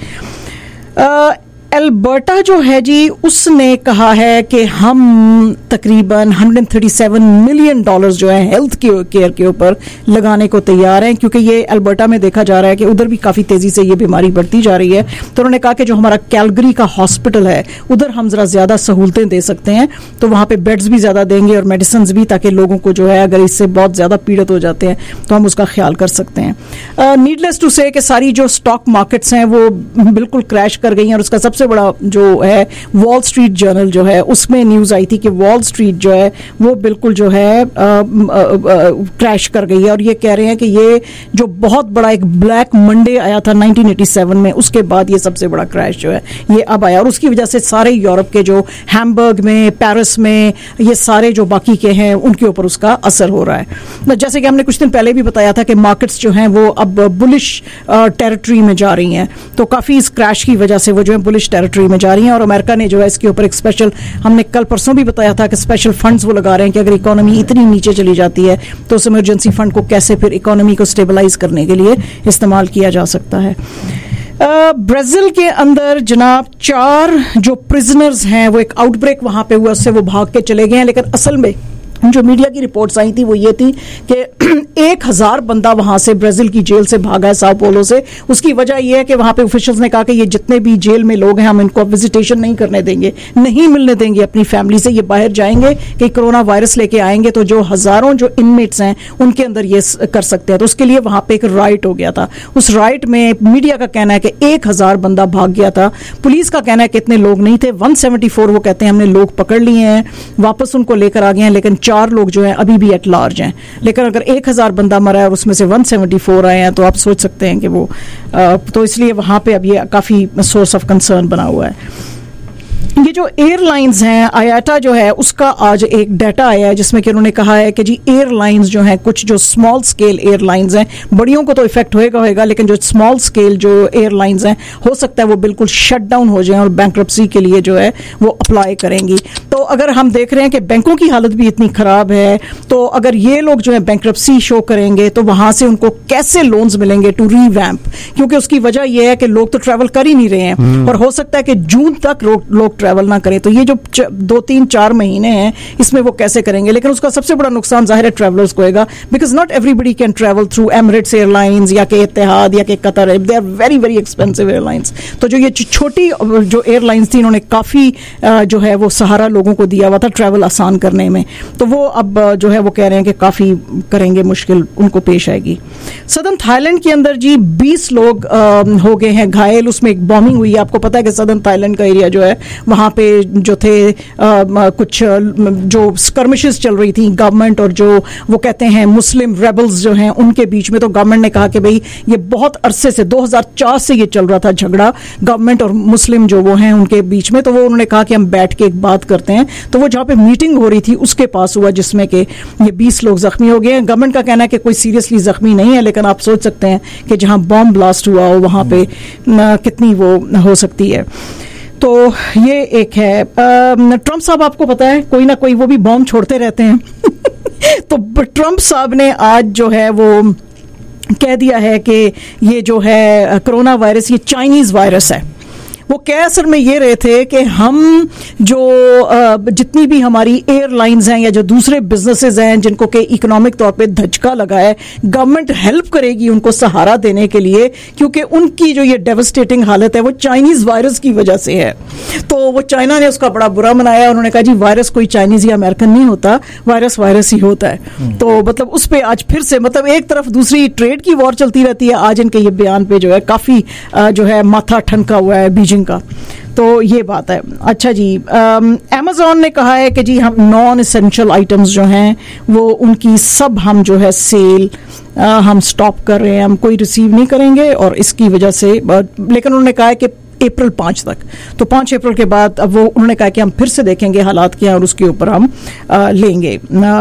अल्बर्टा जो है जी उसने कहा है कि हम तकरीबन $137 मिलियन जो है हेल्थ केयर के ऊपर लगाने को तैयार हैं, क्योंकि ये अल्बर्टा में देखा जा रहा है कि उधर भी काफ़ी तेज़ी से ये बीमारी बढ़ती जा रही है। तो उन्होंने कहा कि जो हमारा कैलगरी का हॉस्पिटल है उधर हम ज़रा ज़्यादा सहूलतें दे सकते हैं, तो वहाँ पे बेड्स भी ज़्यादा देंगे और मेडिसिन भी, ताकि लोगों को जो है अगर इससे बहुत ज़्यादा पीड़ित हो जाते हैं तो हम उसका ख्याल कर सकते हैं। नीडलेस टू से कि सारी जो स्टॉक मार्केट्स हैं वो बिल्कुल क्रैश कर गई हैं और उसका सबसे बड़ा जो है वॉल स्ट्रीट जर्नल जो है उसमें न्यूज आई थी कि वॉल स्ट्रीट जो है वो बिल्कुल जो है क्रैश कर गई है और ये कह रहे हैं कि ये जो बहुत बड़ा एक ब्लैक मंडे आया था 1987 में, उसके बाद ये सबसे बड़ा क्रैश जो है ये अब आया और उसकी वजह से सारे यूरोप के जो हैम्बर्ग में, पेरिस में, ये सारे जो बाकी के हैं उनके ऊपर उसका असर हो रहा है। जैसे कि हमने कुछ दिन पहले भी बताया था कि मार्केट्स जो हैं वो अब बुलिश टेरिटरी में जा रही हैं, तो काफी इस क्रैश की वजह से वो जो है बुलिश टेरिटरी में जा रही हैं और अमेरिका ने जो है इसके ऊपर एक स्पेशल, हमने कल परसों भी बताया था कि स्पेशल फंड्स वो लगा रहे हैं कि अगर इकोनॉमी इतनी नीचे चली जाती है तो उस इमरजेंसी फंड को कैसे फिर इकोनॉमी को स्टेबलाइज करने के लिए इस्तेमाल किया जा सकता है। ब्राजील के अंदर जनाब 4 जो प्रिजनर्स हैं वो एक आउटब्रेक वहां पे हुआ, उससे वो भाग के चले गए हैं, लेकिन असल में जो मीडिया की रिपोर्ट्स आई थी वो ये थी कि 1000 बंदा वहां से ब्राजील की जेल से भागा है, साओ पोलो से। उसकी वजह यह है कि वहां पे ऑफिशियल्स ने कहा कि ये जितने भी जेल में लोग हैं हम इनको विजिटेशन नहीं करने देंगे, नहीं मिलने देंगे अपनी फैमिली से, ये बाहर जाएंगे कि कोरोना वायरस लेके आएंगे तो जो हजारों जो इनमेट्स हैं उनके अंदर ये कर सकते हैं। तो उसके लिए वहां पे एक राइट हो गया था। उस राइट में मीडिया का कहना है कि 1000 बंदा भाग गया था, पुलिस का कहना है कि इतने लोग नहीं थे, 174 वो कहते हैं हमने लोग पकड़ लिए हैं, वापस उनको लेकर आ गए हैं, लेकिन 4 4 लोग जो हैं अभी भी एट लार्ज हैं, लेकिन अगर 1000 बंदा मरा है और उसमें से 174 आए हैं तो आप सोच सकते हैं कि वो तो इसलिए वहाँ पे अब ये काफ़ी सोर्स ऑफ कंसर्न बना हुआ है। ये जो एयरलाइंस हैं, आयाटा जो है उसका आज एक डाटा आया है जिसमें कि उन्होंने कहा है कि जी एयरलाइंस जो हैं, कुछ जो स्मॉल स्केल एयरलाइंस हैं, बड़ियों को तो इफेक्ट होएगा, लेकिन जो स्मॉल स्केल जो एयरलाइंस हैं हो सकता है वो बिल्कुल शट डाउन हो जाएं और बैंक्रप्सी के लिए जो है वो अप्लाई करेंगी। तो अगर हम देख रहे हैं कि बैंकों की हालत भी इतनी खराब है, तो अगर ये लोग जो है बैंक्रप्सी शो करेंगे तो वहां से उनको कैसे लोन्स मिलेंगे टू रीवैम्प, क्योंकि उसकी वजह यह है कि लोग तो ट्रैवल कर ही नहीं रहे हैं और हो सकता है कि जून तक लोग ट्रैवल ना करें। तो ये जो 2-3-4 महीने हैं इसमें वो कैसे करेंगे, लेकिन उसका सबसे बड़ा नुकसान जाहिर है ट्रैवलर्स को होगा, because not everybody can travel through Emirates airlines या के इत्तेहाद या के Qatar, they are very very expensive airlines. तो जो ये छोटी जो एयरलाइंस थी इन्होंने काफ़ी जो है वो सहारा लोगों को दिया हुआ था ट्रैवल आसान करने में, तो वो अब जो है वो कह रहे हैं कि काफ़ी करेंगे, मुश्किल उनको पेश आएगी। सदर्न थाईलैंड के अंदर जी 20 लोग हो गए हैं घायल, उसमें एक बॉम्बिंग हुई है। आपको पता है कि सदर्न थाईलैंड का एरिया जो है वहाँ पे जो थे कुछ जो स्कर्मिशेस चल रही थी गवर्नमेंट और जो वो कहते हैं मुस्लिम रेबल्स जो हैं उनके बीच में। तो गवर्नमेंट ने कहा कि भाई ये बहुत अरसे से 2004 से ये चल रहा था झगड़ा गवर्नमेंट और मुस्लिम जो वो हैं उनके बीच में, तो वो उन्होंने कहा कि हम बैठ के एक बात करते हैं। तो वो जहाँ पे मीटिंग हो रही थी उसके पास हुआ जिसमें कि ये 20 लोग जख्मी हो गए हैं। गवर्नमेंट का कहना है कि कोई सीरियसली जख्मी नहीं है, लेकिन आप सोच सकते हैं कि जहाँ बॉम्ब ब्लास्ट हुआ हो वहाँ पे कितनी वो हो सकती है। तो ये एक है। ट्रंप साहब आपको पता है कोई ना कोई वो भी बॉम्ब छोड़ते रहते हैं तो ट्रंप साहब ने आज जो है वो कह दिया है कि ये जो है कोरोना वायरस ये चाइनीज वायरस है। वो कह असल में ये रहे थे कि हम जो जितनी भी हमारी एयरलाइंस हैं या जो दूसरे बिजनेसेस हैं जिनको के इकोनॉमिक तौर पे धचका लगा है, गवर्नमेंट हेल्प करेगी उनको सहारा देने के लिए, क्योंकि उनकी जो ये डेवस्टेटिंग हालत है वो चाइनीज वायरस की वजह से है। तो वो चाइना ने उसका बड़ा बुरा मनाया, उन्होंने कहा जी वायरस कोई चाइनीज या अमेरिकन नहीं होता, वायरस वायरस ही होता है। तो मतलब उस पर आज फिर से मतलब एक तरफ दूसरी ट्रेड की वॉर चलती रहती है, आज इनके ये बयान पे जो है काफी जो है माथा ठनका हुआ है बीजिंग का। तो ये बात है। अच्छा जी, अमेज़न ने कहा है कि जी हम नॉन एसेंशियल आइटम्स जो हैं वो उनकी सब हम जो है सेल हम स्टॉप कर रहे हैं, हम कोई रिसीव नहीं करेंगे और इसकी वजह से, लेकिन उन्होंने कहा है कि अप्रैल 5 तक, तो 5 अप्रैल के बाद अब वो उन्होंने कहा कि हम फिर से देखेंगे हालात क्या और उसके ऊपर हम लेंगे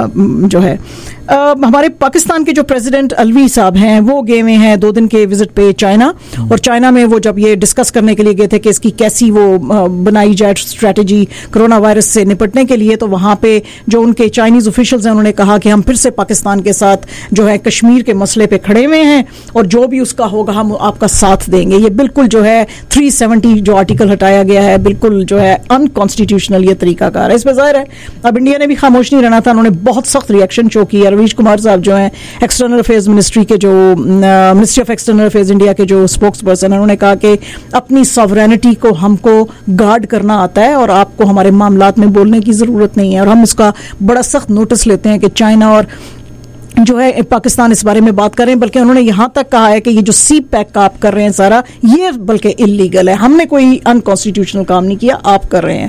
जो है। हमारे पाकिस्तान के जो प्रेसिडेंट अलवी साहब हैं वो गए हुए हैं 2 दिन के विजिट पे चाइना, और चाइना में वो जब ये डिस्कस करने के लिए गए थे कि इसकी कैसी वो बनाई जाए स्ट्रेटजी कोरोना वायरस से निपटने के लिए, तो वहाँ पे जो उनके चाइनीज ऑफिशियल्स हैं उन्होंने कहा कि हम फिर से पाकिस्तान के साथ जो है कश्मीर के मसले पे खड़े हुए हैं और जो भी उसका होगा हम आपका साथ देंगे। ये बिल्कुल जो है 370 जो आर्टिकल हटाया गया है बिल्कुल जो है अनकॉन्स्टिट्यूशनल ये तरीकाकार है। इसमें जाहिर है अब इंडिया ने भी खामोश नहीं रहना था, उन्होंने बहुत सख्त रिएक्शन शो किया। रवीश कुमार साहब जो हैं एक्सटर्नल अफेयर्स मिनिस्ट्री के जो ministry of external affairs India के जो स्पोक्स पर्सन है, उन्होंने कहा कि अपनी सॉवरेनिटी को हमको गार्ड करना आता है और आपको हमारे मामलात में बोलने की जरूरत नहीं है, और हम इसका बड़ा सख्त नोटिस लेते हैं कि चाइना और जो है पाकिस्तान इस बारे में बात कर रहे हैं। बल्कि उन्होंने यहां तक कहा है कि ये जो सी पैक का आप कर रहे हैं सारा ये बल्कि इलीगल है, हमने कोई अनकॉन्स्टिट्यूशनल काम नहीं किया, आप कर रहे हैं।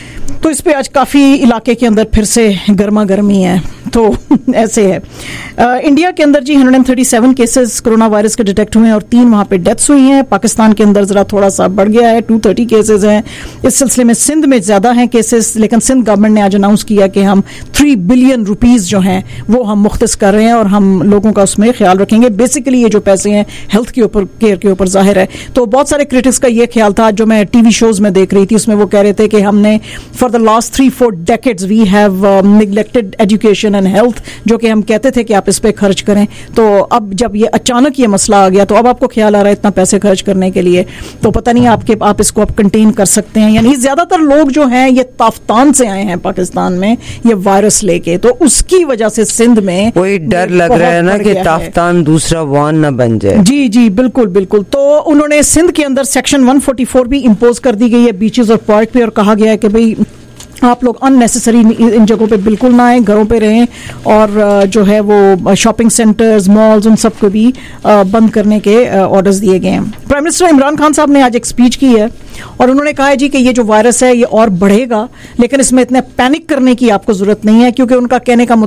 तो इस पे आज काफ़ी इलाके के अंदर फिर से गर्मा गर्मी है। तो ऐसे है। इंडिया के अंदर जी 137 केसेस कोरोना वायरस के डिटेक्ट हुए हैं और 3 वहाँ पे डेथ्स हुई हैं। पाकिस्तान के अंदर ज़रा थोड़ा सा बढ़ गया है, 230 केसेस हैं। इस सिलसिले में सिंध में ज़्यादा हैं केसेस, लेकिन सिंध गवर्नमेंट ने आज अनाउंस किया कि हम 3 बिलियन रुपीज़ जो हैं वो हम मुख्तस कर रहे हैं और हम लोगों का उसमें ख्याल रखेंगे। बेसिकली ये जो पैसे हैं हेल्थ के ऊपर, केयर के ऊपर जाहिर है। तो बहुत सारे क्रिटिक्स का ये ख्याल था, जो मैं टीवी शोज़ में देख रही थी उसमें वो कह रहे थे कि हमने for the last 3-4 decades we have neglected education and health, जो कि हम कहते थे कि आप इस पे खर्च करें। तो अब जब ये अचानक ये मसला आ गया तो अब आपको ख्याल आ रहा है इतना पैसे खर्च करने के लिए, तो पता नहीं आप इसको आप कंटेन कर सकते हैं। यानी ज्यादातर लोग जो हैं ये ताफ्तान से आए हैं पाकिस्तान में ये वायरस लेके, तो उसकी वजह से सिंध में कोई डर लग रहा है ना कि ताफ्तान दूसरा वान ना बन जाए। जी जी बिल्कुल बिल्कुल। तो उन्होंने सिंध के अंदर सेक्शन 144 भी इम्पोज कर दी गई है बीचेस और पार्क पे, और कहा गया है कि भाई आप लोग अननेसेसरी इन जगहों पे बिल्कुल ना आए, घरों पे रहें, और जो है वो शॉपिंग सेंटर्स, मॉल्स, उन सबको भी बंद करने के ऑर्डर्स दिए गए हैं। प्राइम मिनिस्टर इमरान खान साहब ने आज एक स्पीच की है और उन्होंने कहा है जी कि ये जो वायरस है ये और बढ़ेगा, लेकिन इसमें इतने पैनिक करने की आपको जरूरत नहीं है, क्योंकि उनका कहने का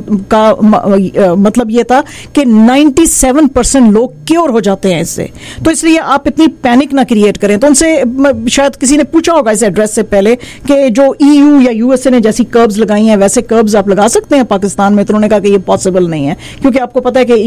मतलब ये था कि 97% लोग क्योर हो जाते हैं इससे, तो इसलिए आप इतनी पैनिक ना क्रिएट करें। तो उनसे शायद किसी ने पूछा होगा इस एड्रेस से पहले कि जो EU या USA ने जैसी कर्ब्स लगाई हैं वैसे कर्ब्स आप लगा सकते हैं पाकिस्तान में, तो उन्होंने कहा कि ये पॉसिबल नहीं है, क्योंकि आपको पता है कि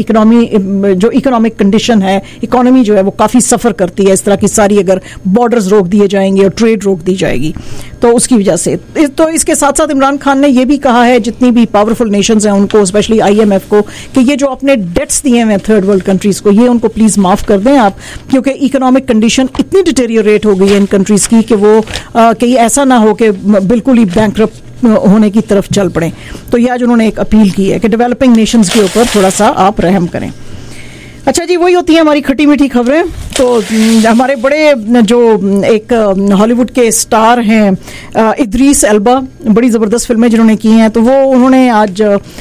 इकोनॉमिक कंडीशन है, इकोनॉमी जो है वो काफी सफर करती है इस तरह की सारी, अगर बॉर्डर्स रोक दिए जाएंगे और ट्रेड रोक दी जाएगी तो उसकी वजह से। तो इसके साथ साथ इमरान खान ने यह भी कहा है जितनी भी पावरफुल नेशंस हैं उनको, स्पेशली IMF को, कि ये जो अपने डेट्स दिए हैं थर्ड वर्ल्ड कंट्रीज को, ये उनको प्लीज माफ कर दें आप, क्योंकि इकोनॉमिक कंडीशन इतनी डिटेरियोरेट हो गई है इन कंट्रीज की कि वो कि ऐसा ना हो कि बिल्कुल ही बैंकरप्ट होने की तरफ चल पड़े। तो ये आज उन्होंने एक अपील की है कि डेवलपिंग नेशंस के ऊपर थोड़ा सा आप रहम करें। अच्छा जी, वही होती है हमारी खट्टी मीठी खबरें। तो हमारे बड़े जो एक हॉलीवुड के स्टार हैं इद्रीस एल्बा, बड़ी ज़बरदस्त फिल्में जिन्होंने की हैं, तो वो उन्होंने आज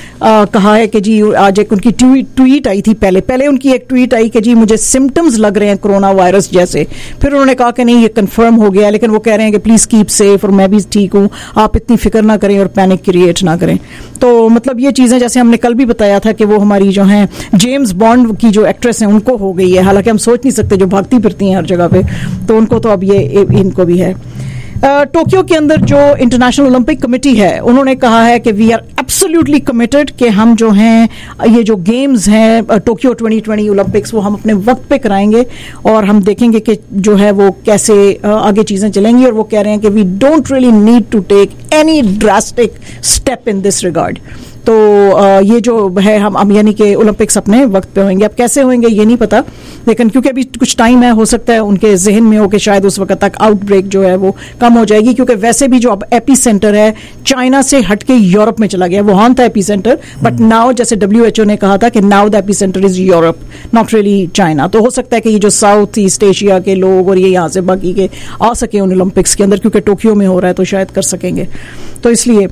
कहा है कि जी आज एक उनकी ट्वीट आई थी, पहले उनकी एक ट्वीट आई कि जी मुझे सिम्टम्स लग रहे हैं कोरोना वायरस जैसे, फिर उन्होंने कहा कि नहीं ये कंफर्म हो गया, लेकिन वो कह रहे हैं कि प्लीज़ कीप सेफ और मैं भी ठीक हूँ, आप इतनी फिक्र ना करें और पैनिक क्रिएट ना करें। तो मतलब ये चीज़ें जैसे हमने कल भी बताया था कि वो हमारी जो हैं जेम्स बॉन्ड की जो एक्ट्रेस हैं उनको हो गई है, हालांकि हम सोच नहीं सकते जो भागती फिरती हैं हर जगह पे, तो उनको तो अब ये इनको भी है। टोक्यो के अंदर जो इंटरनेशनल ओलंपिक कमेटी है उन्होंने कहा है कि वी आर एब्सोल्युटली कमिटेड कि हम जो हैं ये जो गेम्स हैं टोक्यो 2020 ओलंपिक्स वो हम अपने वक्त पे कराएंगे और हम देखेंगे कि जो है वो कैसे आगे चीजें चलेंगी। और वो कह रहे हैं कि we don't really need to take any drastic step in this regard. तो ये जो है हम यानी कि ओलंपिक्स अपने वक्त पे होंगे, अब कैसे होंगे ये नहीं पता, लेकिन क्योंकि अभी कुछ टाइम है, हो सकता है उनके जहन में हो कि शायद उस वक्त तक आउटब्रेक जो है वो कम हो जाएगी, क्योंकि वैसे भी जो अब एपी सेंटर है चाइना से हटके यूरोप में चला गया। वुहान था एपी सेंटर, बट नाउ जैसे WHO ने कहा था कि now the epicentre is Europe, not really China. तो हो सकता है कि ये जो साउथ ईस्ट एशिया के लोग और ये यहाँ से बाकी के आ सके उन ओलंपिक्स के अंदर, क्योंकि टोक्यो में हो रहा है तो शायद कर सकेंगे। तो इसलिए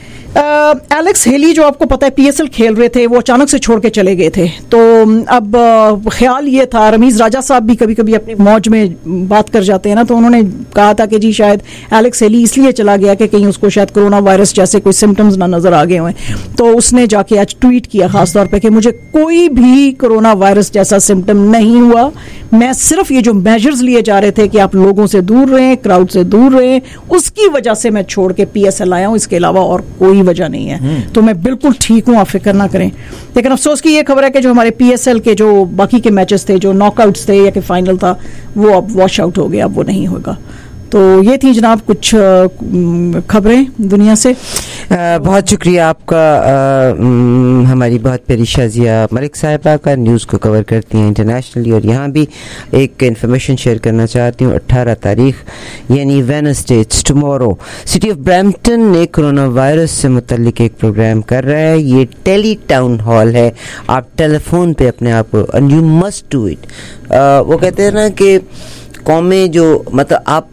एलेक्स हेली जो आपको पता है PSL खेल रहे थे, वो अचानक से छोड़ के चले गए थे। तो अब ख्याल ये था, रमीज राजा साहब भी कभी कभी अपनी मौज में बात कर जाते हैं ना, तो उन्होंने कहा था कि जी शायद एलेक्स हेली इसलिए चला गया कि कहीं उसको शायद कोरोना वायरस जैसे कोई सिम्टम्स ना नजर आ गए हुए। तो उसने जाके आज ट्वीट किया खासतौर पर कि मुझे कोई भी कोरोना वायरस जैसा सिम्टम नहीं हुआ, मैं सिर्फ ये जो मेजर्स लिए जा रहे थे कि आप लोगों से दूर रहें, क्राउड से दूर रहें, उसकी वजह से मैं छोड़ के PSL आया हूं, इसके अलावा और कोई वजह नहीं है। तो मैं बिल्कुल ठीक हूं, आप फिक्र ना करें। लेकिन अफसोस की ये खबर है कि जो हमारे PSL के जो बाकी के मैचेस थे, जो नॉकआउट्स थे या कि फाइनल था, वो अब वॉश आउट हो गया, अब वो नहीं होगा। तो ये थी जनाब कुछ खबरें दुनिया से। बहुत शुक्रिया आपका। हमारी बहुत प्यारी शाजिया मलिक साहिबा का न्यूज़ को कवर करती हैं इंटरनेशनली। और यहाँ भी एक इन्फॉर्मेशन शेयर करना चाहती हूँ। 18 तारीख यानी Wednesday, tomorrow, city of Brampton ने कोरोना वायरस से मुतल्लिक एक प्रोग्राम कर रहा है। ये टेली टाउन हॉल है, आप टेलीफोन पे अपने आप को, and you must do it. वो कहते हैं ना कि कौमें जो मतलब आप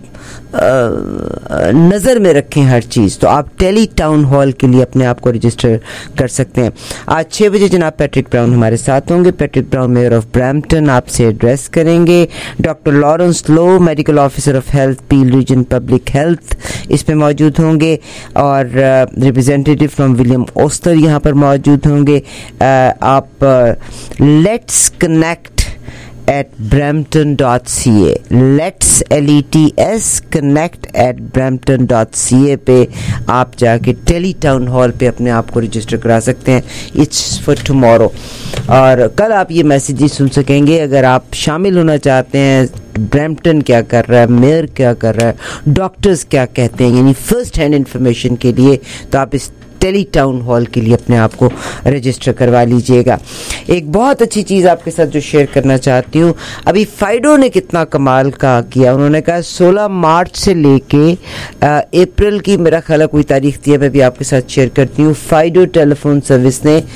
नज़र में रखें हर चीज़, तो आप टेली टाउन हॉल के लिए अपने आप को रजिस्टर कर सकते हैं। आज 6 बजे जनाब पैट्रिक ब्राउन हमारे साथ होंगे। Patrick Brown mayor of Brampton आपसे एड्रेस करेंगे। Doctor Lawrence Lo, medical officer of health Peel region public health, इस पे मौजूद होंगे। और रिप्रेजेंटेटिव फ्रॉम विलियम ओस्टर यहाँ पर मौजूद होंगे। आप let's connect at brampton.ca, let's LETS connect at brampton.ca पे आप जाके टेली टाउन हॉल पे अपने आप को रजिस्टर करा सकते हैं। It's for tomorrow. और कल आप ये मैसेज सुन सकेंगे अगर आप शामिल होना चाहते हैं। ब्रैम्पटन क्या कर रहा है, मेयर क्या कर रहा है, डॉक्टर्स क्या कहते हैं, यानी फर्स्ट हैंड इंफॉर्मेशन के लिए तो आप इस टेली टाउन हॉल के लिए अपने आप को रजिस्टर करवा लीजिएगा। एक बहुत अच्छी चीज़ आपके साथ जो शेयर करना चाहती हूँ, अभी फाइडो ने कितना कमाल का किया। उन्होंने कहा 16 मार्च से लेके अप्रैल की मेरा ख्याल कोई तारीख थी, मैं भी आपके साथ शेयर करती हूँ। फाइडो टेलीफोन सर्विस ने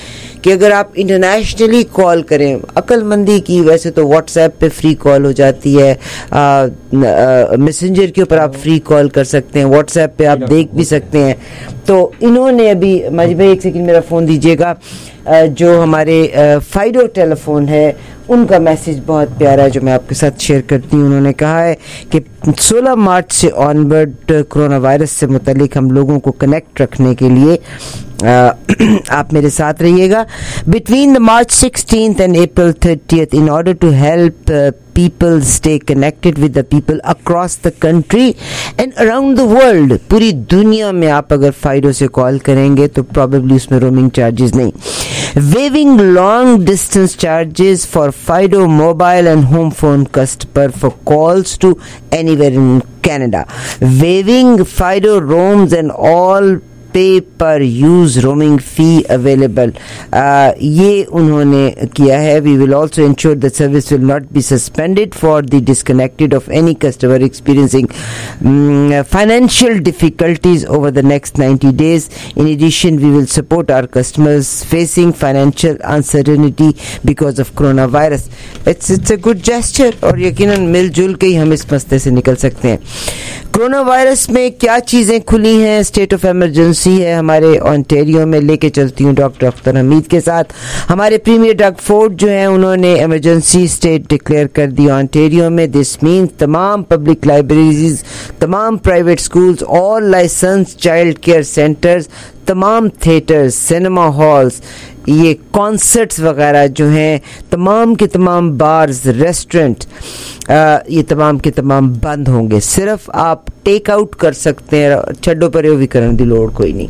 कि अगर आप इंटरनेशनली कॉल करें, अक्लमंदी की, वैसे तो व्हाट्सएप पे फ्री कॉल हो जाती है, मैसेंजर के ऊपर आप फ्री कॉल कर सकते हैं, व्हाट्सएप पे आप देख भी सकते हैं। तो इन्होंने अभी, माजिद भाई एक सेकंड मेरा फ़ोन दीजिएगा, जो हमारे फाइडो टेलीफोन है उनका मैसेज बहुत प्यारा है जो मैं आपके साथ शेयर करती हूँ। उन्होंने कहा है कि 16 मार्च से ऑनवर्ड कोरोना वायरस से मुतालिक हम लोगों को कनेक्ट रखने के लिए आप मेरे साथ रहिएगा। Between the March 16th and April 30th in order to help people stay connected with the people across the country and around the world, पूरी दुनिया में आप अगर फाइडो से कॉल करेंगे तो probably उसमें roaming charges नहीं। Waiving long distance charges for Fido mobile and home phone customer for calls to anywhere in Canada. Waiving Fido roams and all पे पर यूज रोमिंग फी अवेलेबल, ये उन्होंने किया है। We will also ensure the service will not be suspended for the disconnected of any customer experiencing financial difficulties over the next 90 days. In addition, we will support our customers facing financial uncertainty because of coronavirus. It's a good gesture और यकीनन मिलजुल के ही हम इस मसले से निकल सकते हैं। कोरोना वायरस में क्या चीज़ें खुली हैं? स्टेट ऑफ इमरजेंसी है हमारे ओंटारियो में, लेके चलती हूँ डॉक्टर अख्तर हमीद के साथ। हमारे प्रीमियर डग फोर्ड जो हैं उन्होंने इमरजेंसी स्टेट डिक्लेयर कर दी ओंटारियो में। दिस मीन्स तमाम पब्लिक लाइब्रेरीज, तमाम private schools, all license child care centres, तमाम थिएटर्स, सिनेमा हॉल्स, ये कॉन्सर्ट्स वगैरह जो हैं, तमाम के तमाम बार्स, रेस्टोरेंट, ये तमाम के तमाम बंद होंगे। सिर्फ आप टेक आउट कर सकते हैं, छड्डो परे भी करने की लोड़ कोई नहीं।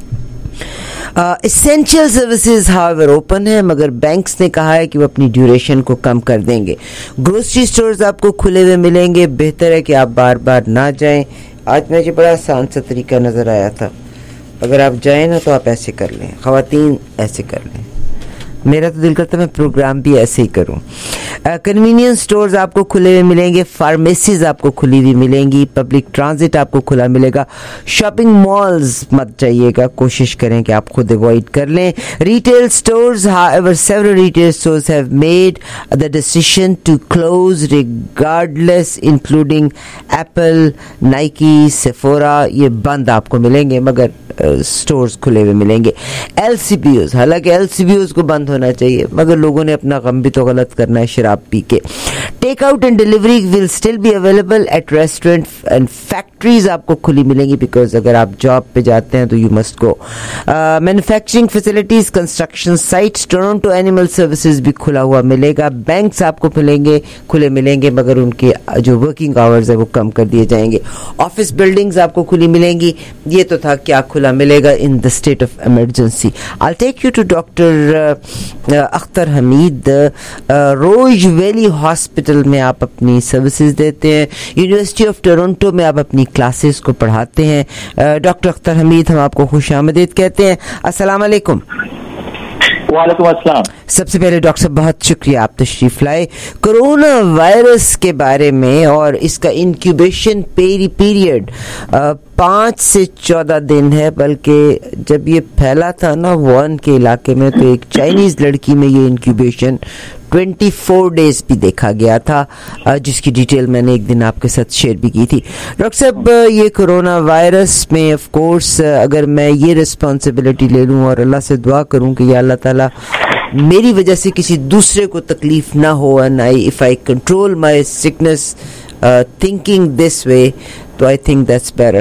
एसेंशियल सर्विसेज हाउएवर ओपन है, मगर बैंक्स ने कहा है कि वो अपनी ड्यूरेशन को कम कर देंगे। ग्रोसरी स्टोर्स आपको खुले हुए मिलेंगे, बेहतर है कि आप बार बार ना जाएं। आज मुझे बड़ा आसान सा तरीका नज़र आया था, अगर आप जाएं ना तो आप ऐसे कर लें, ख़वातीन ऐसे कर लें। मेरा तो दिल करता है मैं प्रोग्राम भी ऐसे ही करूं। कन्वीनियंस स्टोर्स आपको खुले हुए मिलेंगे, फार्मेसीज आपको खुली हुई मिलेंगी, पब्लिक ट्रांजिट आपको खुला मिलेगा। शॉपिंग मॉल्स मत जाइएगा, कोशिश करें कि आप खुद अवॉइड कर लें। Retail stores, however several retail stores have made the decision to close regardless, including Apple, Nike, Sephora, ये बंद आपको मिलेंगे, मगर स्टोर्स खुले हुए मिलेंगे। LCBOs, हालांकि LCBOs को बंद होना चाहिए, मगर लोगों ने अपना गम भी तो गलत करना है शराब पी के। Take out and delivery will still be available at restaurant and factories आपको खुली मिलेंगी, बिकॉज अगर आप जॉब पे जाते हैं तो you must go. Manufacturing facilities, construction sites, Toronto animal services भी खुला हुआ मिलेगा। बैंक्स आपको खुले मिलेंगे, मगर उनके जो वर्किंग आवर्स है वो कम कर दिए जाएंगे। ऑफिस बिल्डिंग्स आपको खुली मिलेंगी। ये तो था क्या खुला मिलेगा in the state of emergency. I take you to doctor Akhtar Hamid. Rose Valley hospital में आप अपनी सर्विसेज देते हैं, यूनिवर्सिटी ऑफ टोरंटो में आप अपनी क्लासेस को पढ़ाते हैं। डॉक्टर अख्तर हमीद, हम आपको खुशामदीद कहते हैं। अस्सलाम वालेकुम। वालेकुम अस्सलाम। सबसे पहले डॉक्टर साहब बहुत शुक्रिया आप तशरीफ लाए। कोरोना वायरस के बारे में और इसका इंक्यूबेशन पीरियड 5 से 14 दिन है, बल्कि जब ये फैला था ना वुहान के इलाके में, तो एक चाइनीज लड़की में ये इंक्यूबेशन 24 डेज भी देखा गया था, जिसकी डिटेल मैंने एक दिन आपके साथ शेयर भी की थी। डॉक्टर साहब, ये कोरोना वायरस में ऑफ कोर्स अगर मैं ये रिस्पॉन्सिबिलिटी ले लूँ और अल्लाह से दुआ करूँ कि या अल्लाह ताला मेरी वजह से किसी दूसरे को तकलीफ ना हो, and if I control my sickness thinking this way, तो I think that's better.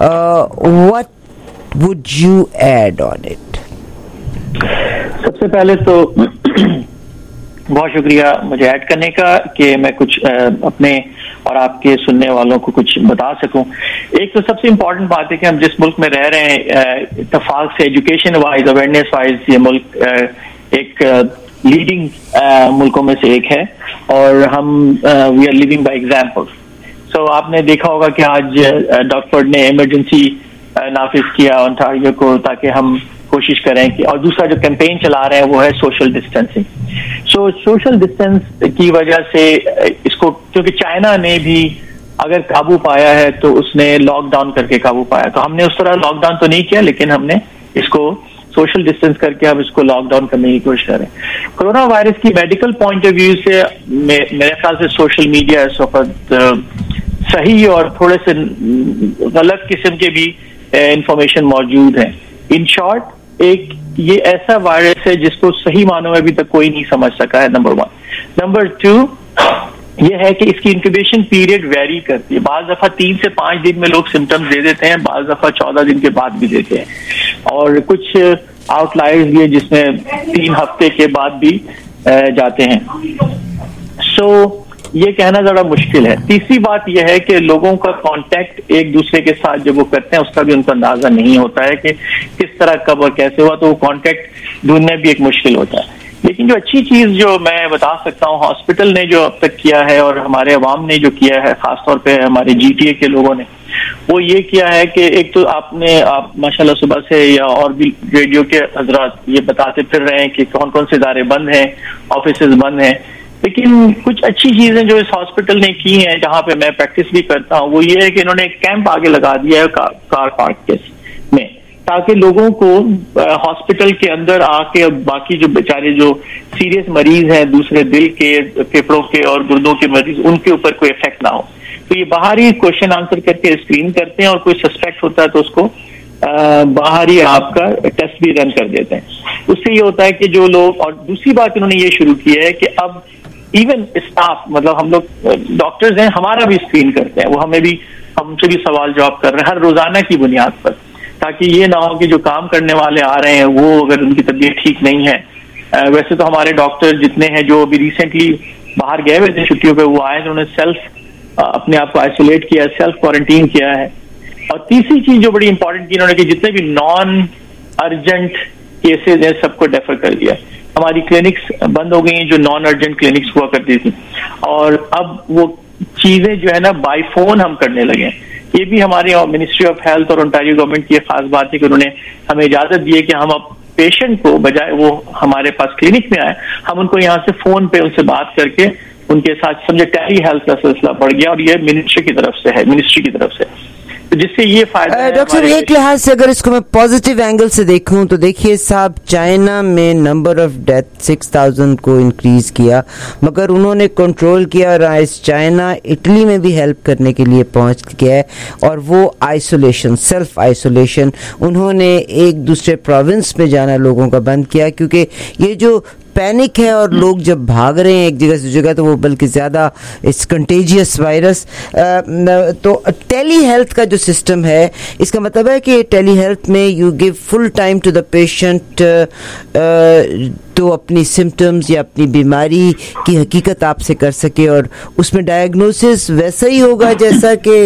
What would you add on it? सबसे पहले तो बहुत शुक्रिया मुझे ऐड करने का कि मैं कुछ अपने और आपके सुनने वालों को कुछ बता सकूं। एक तो सबसे इम्पोर्टेंट बात है कि हम जिस मुल्क में रह रहे हैं, इत्तेफाक से एजुकेशन वाइज, अवेयरनेस वाइज ये मुल्क एक लीडिंग मुल्कों में से एक है, और हम we are living by example. So आपने देखा होगा कि आज डॉक्टर ने इमरजेंसी नाफिज किया ओंटारियो को, ताकि हम कोशिश करें कि, और दूसरा जो कैंपेन चला रहे हैं वो है social distancing. So social distance की वजह से इसको, क्योंकि चाइना ने भी अगर काबू पाया है तो उसने लॉकडाउन करके काबू पाया, तो हमने उस तरह लॉकडाउन तो नहीं किया, लेकिन हमने इसको सोशल डिस्टेंस करके हम इसको लॉकडाउन करने की कोशिश करें। कोरोना वायरस की मेडिकल पॉइंट ऑफ व्यू से मेरे ख्याल से सोशल मीडिया इस वक्त सही और थोड़े से गलत किस्म के भी इंफॉर्मेशन मौजूद है। इन शॉर्ट एक ये ऐसा वायरस है जिसको सही मानों में अभी तक कोई नहीं समझ सका है, नंबर 1। नंबर 2 ये है कि इसकी इंक्यूबेशन पीरियड वेरी करती है। बाज दफा 3 से 5 दिन में लोग सिम्टम्स दे देते हैं, बाज दफा 14 दिन के बाद भी देते हैं, और कुछ आउटलायर्स भी है जिसमें 3 हफ्ते के बाद भी जाते हैं। सो ये कहना जरा मुश्किल है। तीसरी बात यह है कि लोगों का कांटेक्ट एक दूसरे के साथ जब वो करते हैं उसका भी उनको अंदाजा नहीं होता है कि किस तरह कब और कैसे हुआ, तो वो कांटेक्ट ढूंढना भी एक मुश्किल होता है। लेकिन जो अच्छी चीज जो मैं बता सकता हूँ, हॉस्पिटल ने जो अब तक किया है और हमारे अवाम ने जो किया है, खासतौर पे हमारे GTA के लोगों ने, वो ये किया है कि एक तो आप माशाल्लाह सुबह से या और भी रेडियो के हजरात ये बताते फिर रहे हैं कि कौन कौन से इदारे बंद हैं, ऑफिसेज बंद हैं, लेकिन कुछ अच्छी चीजें जो इस हॉस्पिटल ने की हैं, जहाँ पे मैं प्रैक्टिस भी करता हूँ, वो ये है कि इन्होंने एक कैंप आगे लगा दिया है कार पार्क में, ताकि लोगों को हॉस्पिटल के अंदर आके बाकी जो बेचारे जो सीरियस मरीज हैं, दूसरे दिल के, फेफड़ों के और गुर्दों के मरीज, उनके ऊपर कोई इफेक्ट ना हो। तो ये बाहर ही क्वेश्चन आंसर करके स्क्रीन करते हैं और कोई सस्पेक्ट होता है तो उसको बाहर ही आपका टेस्ट भी रन कर देते हैं। उससे ये होता है कि जो लोग, और दूसरी बात इन्होंने ये शुरू की है कि अब इवन स्टाफ, मतलब हम लोग डॉक्टर्स हैं, हमारा भी स्क्रीन करते हैं, वो हमसे भी सवाल जवाब कर रहे हैं हर रोजाना की बुनियाद पर, ताकि ये ना हो कि जो काम करने वाले आ रहे हैं वो अगर उनकी तबीयत ठीक नहीं है। वैसे तो हमारे डॉक्टर जितने हैं जो अभी रिसेंटली बाहर गए हुए थे छुट्टियों पे, वो आए तो उन्होंने सेल्फ अपने आप को आइसोलेट किया, सेल्फ क्वारंटीन किया है। और तीसरी चीज जो बड़ी इंपॉर्टेंट की इन्होंने कि जितने भी नॉन अर्जेंट केसेज हैं सबको डेफर कर दिया। हमारी क्लिनिक्स बंद हो गई हैं जो नॉन अर्जेंट क्लिनिक्स हुआ करती थी, और अब वो चीजें जो है ना बाय फोन हम करने लगे। ये भी हमारे मिनिस्ट्री ऑफ हेल्थ और ओंटारियो गवर्नमेंट की खास बात है कि उन्होंने हमें इजाजत दी है कि हम अब पेशेंट को बजाय वो हमारे पास क्लिनिक में आए, हम उनको यहाँ से फोन पे उनसे बात करके उनके साथ समझे टेली हेल्थ का सिलसिला बढ़ गया, और ये मिनिस्ट्री की तरफ से तो जिससे ये फायदा है। डॉक्टर साहब, एक लिहाज से अगर इसको मैं पॉजिटिव एंगल से देखूं तो देखिए साहब, चाइना में नंबर ऑफ डेथ 6000 को इंक्रीज किया, मगर उन्होंने कंट्रोल किया और आज चाइना इटली में भी हेल्प करने के लिए पहुंच गया है, और वो आइसोलेशन, सेल्फ आइसोलेशन, उन्होंने एक दूसरे प्रोविंस में जाना लोगों का बंद किया, क्योंकि ये जो पैनिक है और लोग जब भाग रहे हैं एक जगह से जगह, तो वो बल्कि ज़्यादा इट्स कंटेजियस वायरस। तो टेली हेल्थ का जो सिस्टम है, इसका मतलब है कि टेली हेल्थ में you give full time to the patient, तो अपनी सिम्टम्स या अपनी बीमारी की हकीकत आपसे कर सके, और उसमें डायग्नोसिस वैसा ही होगा जैसा कि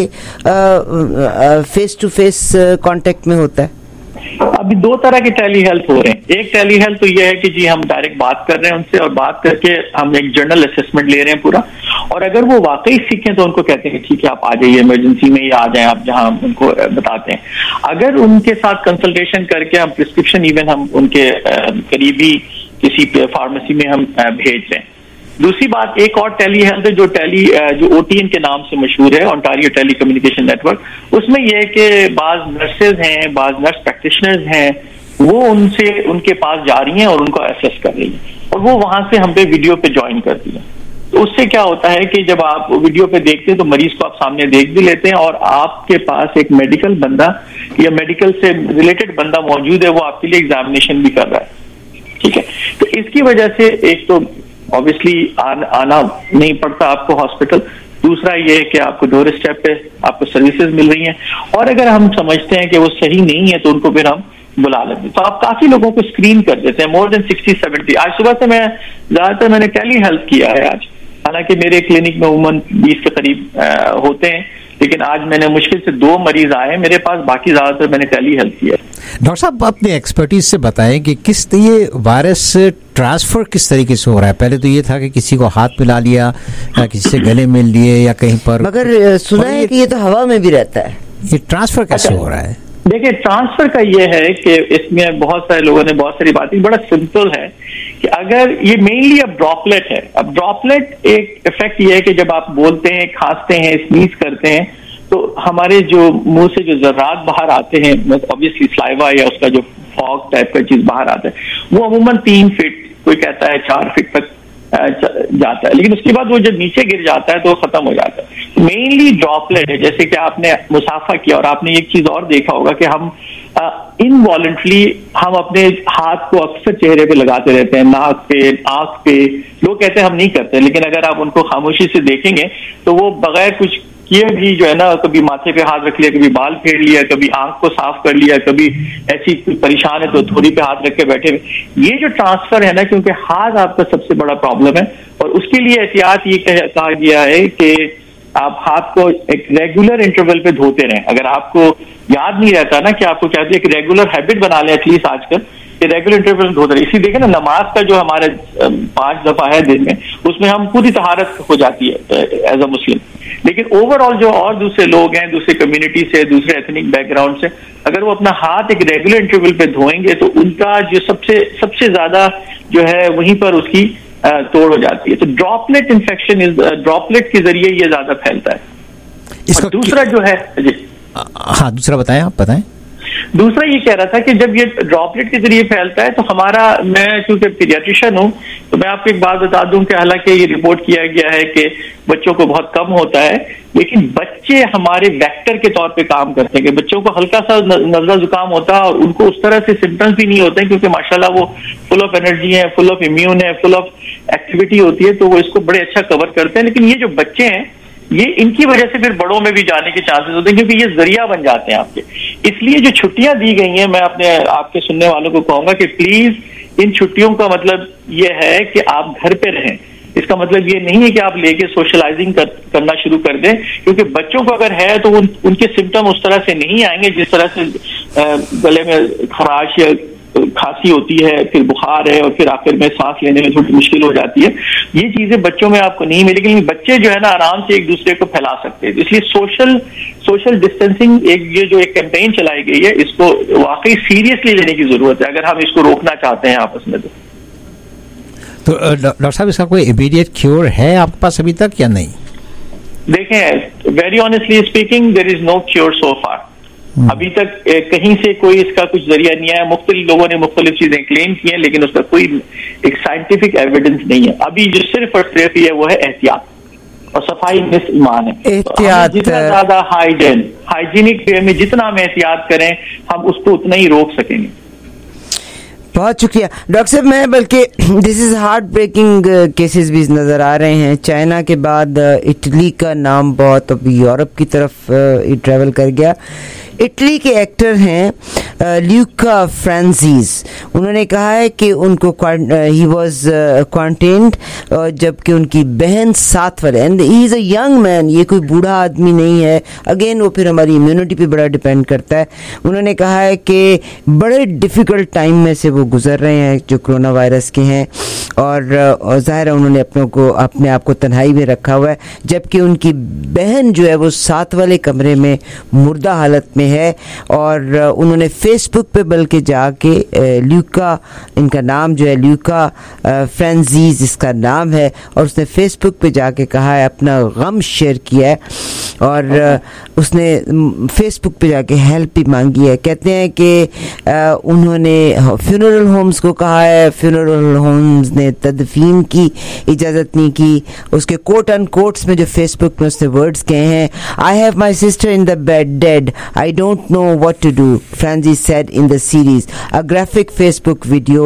फेस टू फेस कांटेक्ट में होता है। अभी 2 तरह के टेली हेल्थ हो रहे हैं। एक टेली हेल्थ तो ये है कि जी हम डायरेक्ट बात कर रहे हैं उनसे, और बात करके हम एक जर्नल असेसमेंट ले रहे हैं पूरा, और अगर वो वाकई सीखें तो उनको कहते हैं कि ठीक है आप आ जाइए इमरजेंसी में, या आ जाएं आप जहां उनको बताते हैं। अगर उनके साथ कंसल्टेशन करके हम प्रिस्क्रिप्शन इवन हम उनके करीबी किसी फार्मेसी में हम भेज रहे हैं। दूसरी बात, एक और टेली हेल्थ है जो OTN के नाम से मशहूर है, ओंटारियो टेली कम्युनिकेशन नेटवर्क। उसमें यह है कि बाज नर्सेज हैं, बाज नर्स प्रैक्टिशनर्स हैं, वो उनके पास जा रही हैं और उनको असेस कर रही हैं, और वो वहां से हम पे वीडियो पे ज्वाइन करती हैं। तो उससे क्या होता है कि जब आप वीडियो पे देखते हैं तो मरीज को आप सामने देख भी लेते हैं, और आपके पास एक मेडिकल बंदा या मेडिकल से रिलेटेड बंदा मौजूद है, वो आपके लिए एग्जामिनेशन भी कर रहा है। ठीक है, तो इसकी वजह से एक तो ऑब्वियसली आना नहीं पड़ता आपको हॉस्पिटल, दूसरा ये है कि आपको डोर स्टेप पे आपको सर्विसेज मिल रही हैं, और अगर हम समझते हैं कि वो सही नहीं है तो उनको फिर हम बुला लेते हैं। तो आप काफी लोगों को स्क्रीन कर देते हैं, मोर देन 60-70। आज सुबह से मैंने टेली हेल्थ किया है आज, हालांकि मेरे क्लिनिक में उमूमन 20 के करीब होते हैं, लेकिन आज मैंने मुश्किल से 2 मरीज आए मेरे पास, बाकी ज्यादातर मैंने टेली हेल्थ किया। डॉक्टर साहब, अपनी एक्सपर्टीज से बताएं कि ये वायरस ट्रांसफर किस तरीके से हो रहा है। पहले तो ये था कि किसी को हाथ मिला लिया या किसी से गले मिल लिए या कहीं पर, मगर सुना है कि ये तो हवा में भी रहता है। ये ट्रांसफर कैसे हो रहा है? देखिए, ट्रांसफर का ये है कि इसमें बहुत सारे लोगों ने बहुत सारी बातें, बड़ा सिंपल है कि अगर ये मेनली अब ड्रॉपलेट है। अब ड्रॉपलेट एक इफेक्ट ये है कि जब आप बोलते हैं, खांसते हैं, स्नीज करते हैं, तो हमारे जो मुंह से जो जर्रात बाहर आते हैं, ऑब्वियसली स्लाइवा या उसका जो फॉग टाइप का चीज बाहर आता है, वो अमूमन 3 फीट, कोई कहता है 4 फीट तक जाता है, लेकिन उसके बाद वो जब नीचे गिर जाता है तो खत्म हो जाता है। मेनली ड्रॉपलेट है, जैसे कि आपने मुसाफा किया और आपने एक चीज और देखा होगा कि हम इनवॉलंटली हम अपने हाथ को अक्सर चेहरे पे लगाते रहते हैं, नाक पे, आंख पे। लोग कहते हैं हम नहीं करते, लेकिन अगर आप उनको खामोशी से देखेंगे तो वो बगैर कुछ किए भी जो है ना, कभी माथे पे हाथ रख लिया, कभी बाल फेर लिया, कभी आंख को साफ कर लिया, कभी ऐसी परेशान है तो थोड़ी पे हाथ रख के बैठे हुए। ये जो ट्रांसफर है ना, क्योंकि हाथ आपका सबसे बड़ा प्रॉब्लम है, और उसके लिए एहतियात ये कहा गया है कि आप हाथ को एक रेगुलर इंटरवल पे धोते रहें। अगर आपको याद नहीं रहता ना कि आपको कहते हैं, एक रेगुलर हैबिट बना लें एटलीस्ट आजकल, कि रेगुलर इंटरवल धोते रहे। इसी देखें ना, नमाज का जो हमारे 5 दफा है दिन में, उसमें हम पूरी तहारत हो जाती है एज अ मुस्लिम। लेकिन ओवरऑल जो और दूसरे लोग हैं, दूसरे कम्युनिटी से, दूसरे एथनिक बैकग्राउंड से, अगर वो अपना हाथ एक रेगुलर इंटरवल पे धोएंगे तो उनका जो सबसे ज्यादा जो है वहीं पर उसकी तोड़ हो जाती है। तो ड्रॉपलेट इन्फेक्शन ड्रॉपलेट के जरिए ये ज्यादा फैलता है। और दूसरा जो है जी, हाँ दूसरा बताएं, आप बताएं। दूसरा ये कह रहा था कि जब ये ड्रॉपलेट के जरिए फैलता है तो हमारा, मैं चूंकि पीडियाट्रिशियन हूं तो मैं आपको एक बात बता दूं कि हालांकि ये रिपोर्ट किया गया है कि बच्चों को बहुत कम होता है, लेकिन बच्चे हमारे वेक्टर के तौर पे काम करते हैं कि बच्चों को हल्का सा नजला जुकाम होता है और उनको उस तरह से सिम्टम्स भी नहीं होते हैं, क्योंकि माशाल्लाह वो फुल ऑफ एनर्जी है, फुल ऑफ इम्यून है, फुल ऑफ एक्टिविटी होती है, तो वो इसको बड़े अच्छा कवर करते हैं। लेकिन ये जो बच्चे हैं, ये इनकी वजह से फिर बड़ों में भी जाने के चांसेस होते हैं, क्योंकि ये जरिया बन जाते हैं आपके। इसलिए जो छुट्टियां दी गई हैं, मैं अपने आपके सुनने वालों को कहूंगा कि प्लीज इन छुट्टियों का मतलब ये है कि आप घर पे रहें। इसका मतलब ये नहीं है कि आप लेके सोशलाइजिंग करना शुरू कर दें, क्योंकि बच्चों को अगर है तो उनके सिम्टम उस तरह से नहीं आएंगे जिस तरह से गले में खराश या खांसी होती है, फिर बुखार है, और फिर आखिर में सांस लेने में थोड़ी मुश्किल हो जाती है। ये चीजें बच्चों में आपको नहीं मिलेगी, लेकिन बच्चे जो है ना आराम से एक दूसरे को फैला सकते हैं। इसलिए सोशल डिस्टेंसिंग ये जो एक कैंपेन चलाई गई है, इसको वाकई सीरियसली लेने की जरूरत है अगर हम इसको रोकना चाहते हैं आपस में। तो डॉक्टर साहब, इसका कोई इमीडिएट क्योर है आपके पास अभी तक या नहीं? देखें, very honestly speaking, there is no cure so far. अभी तक कहीं से कोई इसका कुछ जरिया नहीं आया। मुख्तलिफ लोगों ने मुख्तलिफ चीजें क्लेम की हैं, लेकिन उसका कोई एक साइंटिफिक एविडेंस नहीं है। अभी जो सिर्फ और सिर्फ ये वो है एहतियात और सफाई में ईमान है। एहतियात, जितना ज्यादा हाइजीनिक वे में जितना हम एहतियात करें, हम उसको उतना ही रोक सकेंगे। बहुत शुक्रिया डॉक्टर साहब। मैं बल्कि this is heartbreaking cases भी नज़र आ रहे हैं। चाइना के बाद इटली का नाम बहुत अभी यूरोप की तरफ ट्रैवल कर गया। इटली के एक्टर हैं ल्यूका फ्रांसीस। उन्होंने कहा है कि उनको ही वाज क्वारंटाइन्ड, जबकि उनकी बहन 7 वाले, and he is a young man, ये कोई बूढ़ा आदमी नहीं है। अगेन वो फिर हमारी इम्यूनिटी पे बड़ा डिपेंड करता है। उन्होंने कहा है कि बड़े डिफ़िकल्ट टाइम में से वो गुजर रहे हैं जो कोरोना वायरस के हैं, और ज़ाहिर है उन्होंने अपने आप को तन्हाई में रखा हुआ है, जबकि उनकी बहन जो है वो 7 वाले कमरे में मुर्दा हालत में है। और उन्होंने फेसबुक पे बल्कि जाके ल्यूका, इनका नाम जो है ल्यूका फ्रांसीस इसका नाम है, और उसने फेसबुक पे जाके कहा है, अपना गम शेयर किया है, और उसने फेसबुक पे जाके हेल्प भी मांगी है। कहते हैं कि उन्होंने फ्यूनरल होम्स को कहा है, फ्यूनरल होम्स ने तदफीन की इजाज़त नहीं की। उसके कोट एंड कोट्स में जो फेसबुक में उसने वर्ड्स कहे हैं, I have my sister in the bed dead, I don't know what to do, Francis said in the series. A graphic Facebook video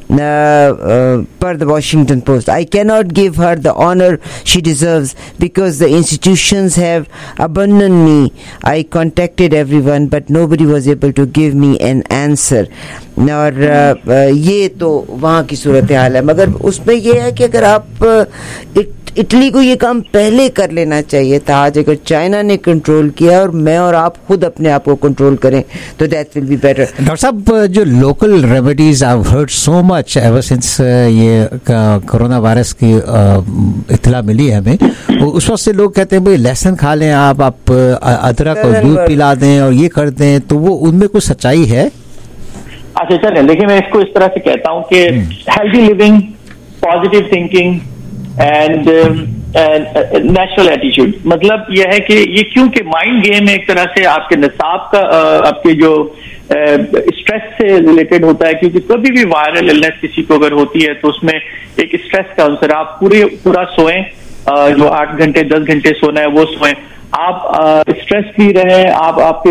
per the Washington Post. I cannot give her the honor she deserves because the institutions have abandoned me. I contacted everyone but nobody was able to give me an answer. और ये तो वहाँ की सूरत हाल है, मगर उसमें ये है कि अगर आप इटली को ये काम पहले कर लेना चाहिए था। आज अगर चाइना ने कंट्रोल किया और मैं और आप खुद अपने आप को कंट्रोल करें तो that will be better. Doctor साहब, जो local remedies I have heard so much ever since ये कोरोना वायरस की इत्तला मिली है हमें, उस वक्त से लोग कहते हैं भाई लहसुन खा लें, आप अदरक और दूध पिला दें और ये कर दें, तो वो उनमें कुछ सच्चाई है? अच्छा चलें, देखिए मैं इसको इस तरह से कहता हूँ कि healthy living, positive thinking and natural attitude, मतलब यह है कि ये क्योंकि माइंड गेम एक तरह से आपके निसाब का आपके जो स्ट्रेस से रिलेटेड होता है, क्योंकि कभी भी वायरल इलनेस किसी को अगर होती है तो उसमें एक स्ट्रेस का अंसर, आप पूरा सोएं, जो 8 घंटे 10 घंटे सोना है वो सोएं, आप स्ट्रेस फ्री रहें, आप आपके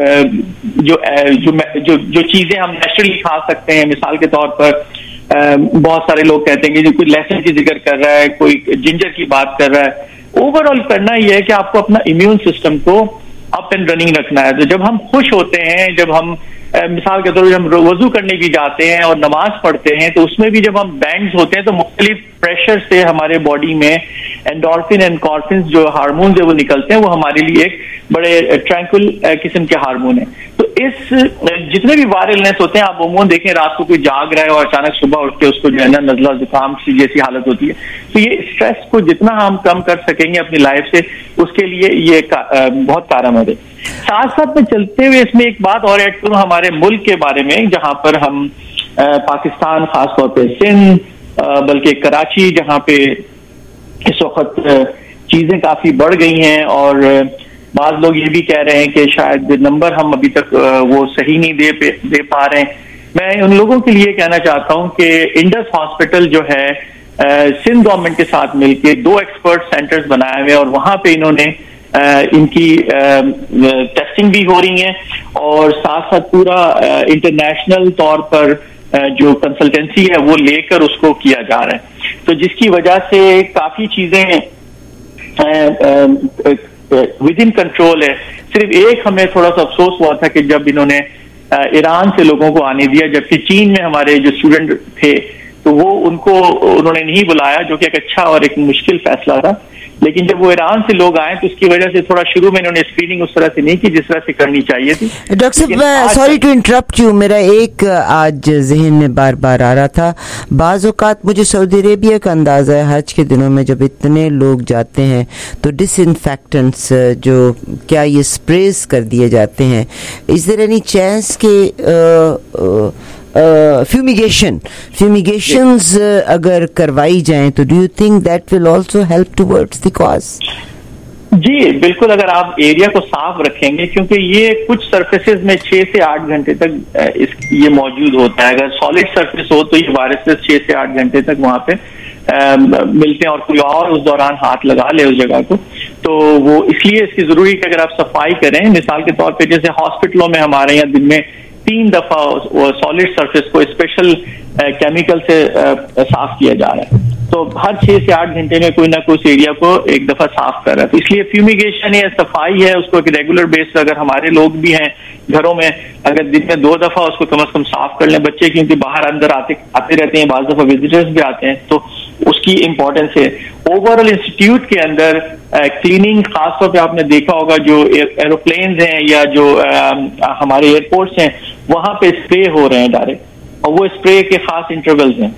जो चीजें हम नेचुरली खा सकते हैं, मिसाल के तौर पर बहुत सारे लोग कहते हैं कि जो कोई लहसुन की जिक्र कर रहा है, कोई जिंजर की बात कर रहा है, ओवरऑल करना यह है कि आपको अपना इम्यून सिस्टम को अप एंड रनिंग रखना है। तो जब हम खुश होते हैं, जब हम मिसाल के तौर पर हम वजू करने भी जाते हैं और नमाज पढ़ते हैं, तो उसमें भी जब हम बैंग्स होते हैं तो मुख्तलिफ प्रेशर से हमारे बॉडी में एंडोर्फिन एंड कॉर्फिन जो हार्मोन है वो निकलते हैं, वो हमारे लिए एक बड़े ट्रैंक्विल किस्म के हार्मोन है। तो इस जितने भी वायरलनेस होते हैं, आप उमूमन देखें रात को कोई जाग रहा है और अचानक सुबह उठ के उसको जो है ना नजला जुकाम सी जैसी हालत होती है, तो ये स्ट्रेस को जितना हम कम कर सकेंगे अपनी लाइफ से, उसके लिए ये बहुत कारगर है। साथ साथ में चलते हुए इसमें एक बात और ऐड करूं हमारे मुल्क के बारे में, जहां पर हम पाकिस्तान, खासतौर पे सिंध, बल्कि कराची, जहां पे इस वक्त चीजें काफी बढ़ गई हैं और बाज लोग ये भी कह रहे हैं कि शायद नंबर हम अभी तक वो सही नहीं दे पा रहे हैं। मैं उन लोगों के लिए कहना चाहता हूं कि इंडस हॉस्पिटल जो है सिंध गवर्नमेंट के साथ मिलकर 2 एक्सपर्ट सेंटर्स बनाए हुए और वहां पे इन्होंने इनकी टेस्टिंग भी हो रही है और साथ साथ पूरा इंटरनेशनल तौर पर जो कंसल्टेंसी है वो लेकर उसको किया जा रहा है, तो जिसकी वजह से काफी चीजें विद इन कंट्रोल है। सिर्फ एक हमें थोड़ा सा अफसोस हुआ था कि जब इन्होंने ईरान से लोगों को आने दिया, जबकि चीन में हमारे जो स्टूडेंट थे तो वो उन्होंने नहीं बुलाया, जो कि एक अच्छा और एक मुश्किल फैसला था। लेकिन जब वो ईरान से लोग आए तो उसकी वजह से थोड़ा शुरू में इन्होंने स्क्रीनिंग उस तरह से नहीं की जिस तरह से करनी चाहिए थी। डॉक्टर साहब, सॉरी टू इंटरप्ट यू, मेरा एक आज जहन में बार बार आ रहा था, बाज़ औक़ात मुझे सऊदी अरेबिया का अंदाज़ा है हज के दिनों में जब इतने लोग जाते हैं तो डिसइंफेक्टेंट्स जो क्या ये स्प्रेज कर दिए जाते हैं, इज देयर एनी चांस के फ्यूमिगेशंस अगर करवाई जाएं तो do you think that will also help towards the cause? जी बिल्कुल, अगर आप एरिया को साफ रखेंगे, क्योंकि ये कुछ सरफेसेस में 6 से 8 घंटे तक ये मौजूद होता है। अगर सॉलिड सरफेस हो तो ये वायरसेस 6 से 8 घंटे तक वहां पे मिलते हैं और कोई और उस दौरान हाथ लगा ले उस जगह को, तो वो इसलिए इसकी जरूरी कि अगर आप सफाई करें, मिसाल के तौर पे जैसे हॉस्पिटलों में हमारे यहाँ दिन में 3 दफा सॉलिड सरफेस को स्पेशल केमिकल से साफ किया जा रहा है, तो हर 6 से 8 घंटे में कोई ना कोई उस एरिया को एक दफा साफ कर रहा है। तो इसलिए फ्यूमिगेशन या सफाई है उसको एक रेगुलर बेस पर, अगर हमारे लोग भी हैं घरों में, अगर दिन में 2 दफा उसको कम से कम साफ कर लें, बच्चे क्योंकि बाहर अंदर आते रहते हैं, बाज़ दफा विजिटर्स भी आते हैं, तो उसकी इंपॉर्टेंस है। ओवरऑल इंस्टीट्यूट के अंदर क्लीनिंग, खासतौर पे आपने देखा होगा जो एरोप्लेन हैं या जो हमारे एयरपोर्ट्स हैं वहां पे स्प्रे हो रहे हैं डायरेक्ट, और वो स्प्रे के खास इंटरवल्स हैं।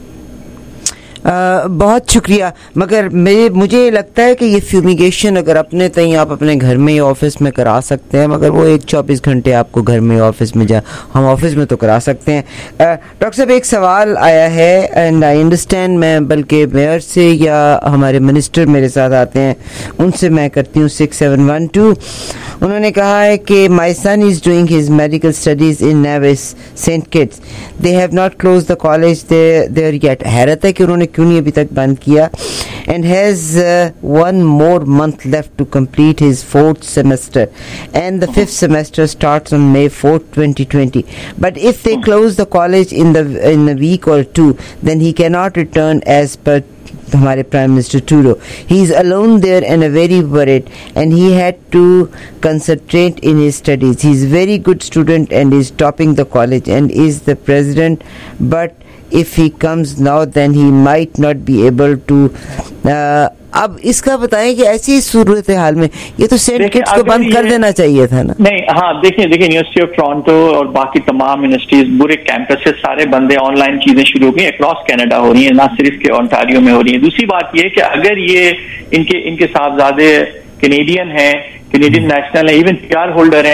बहुत शुक्रिया, मगर मुझे लगता है कि ये फ्यूमिगेशन अगर अपने तय आप अपने घर में ऑफिस में करा सकते हैं, मगर वो 24 घंटे आपको घर में ऑफिस में हम ऑफिस में तो करा सकते हैं। डॉक्टर साहब, एक सवाल आया है एंड आई अंडरस्टैंड, मैं बल्कि मेयर से या हमारे मिनिस्टर मेरे साथ आते हैं उनसे मैं करती हूँ। 6712 उन्होंने कहा है कि my son is doing his medical studies in Nevis Saint Kitts, they have not close the college there yet. हैरत है कि उन्होंने क्यों नहीं अभी तक बंद किया, and has 1 more month left to complete his 4th semester, and the 5th semester starts on May 4th, 2020. But if they close the college in a week or 2, then he cannot return as per हमारे prime minister Trudeau. He is alone there and very worried, and he had to concentrate in his studies. He is very good student and is topping the college and is the president, but if he comes now then he might not be able to अब इसका बताएं कि ऐसी सूरत हाल में ये तो Saint kids को बंद कर देना चाहिए था ना? नहीं, हाँ देखिए यूनिवर्सिटी ऑफ टोरंटो और बाकी तमाम यूनिवर्सिटीज बुरे कैंपसेस सारे बंदे, ऑनलाइन चीजें शुरू हो गई, अक्रॉस कनाडा हो रही है, ना सिर्फ के ओंटारियो में हो रही है। दूसरी बात ये कि अगर ये इनके साहबजादे कैनेडियन हैं, कैनेडियन नेशनल है, इवन PR होल्डर हैं,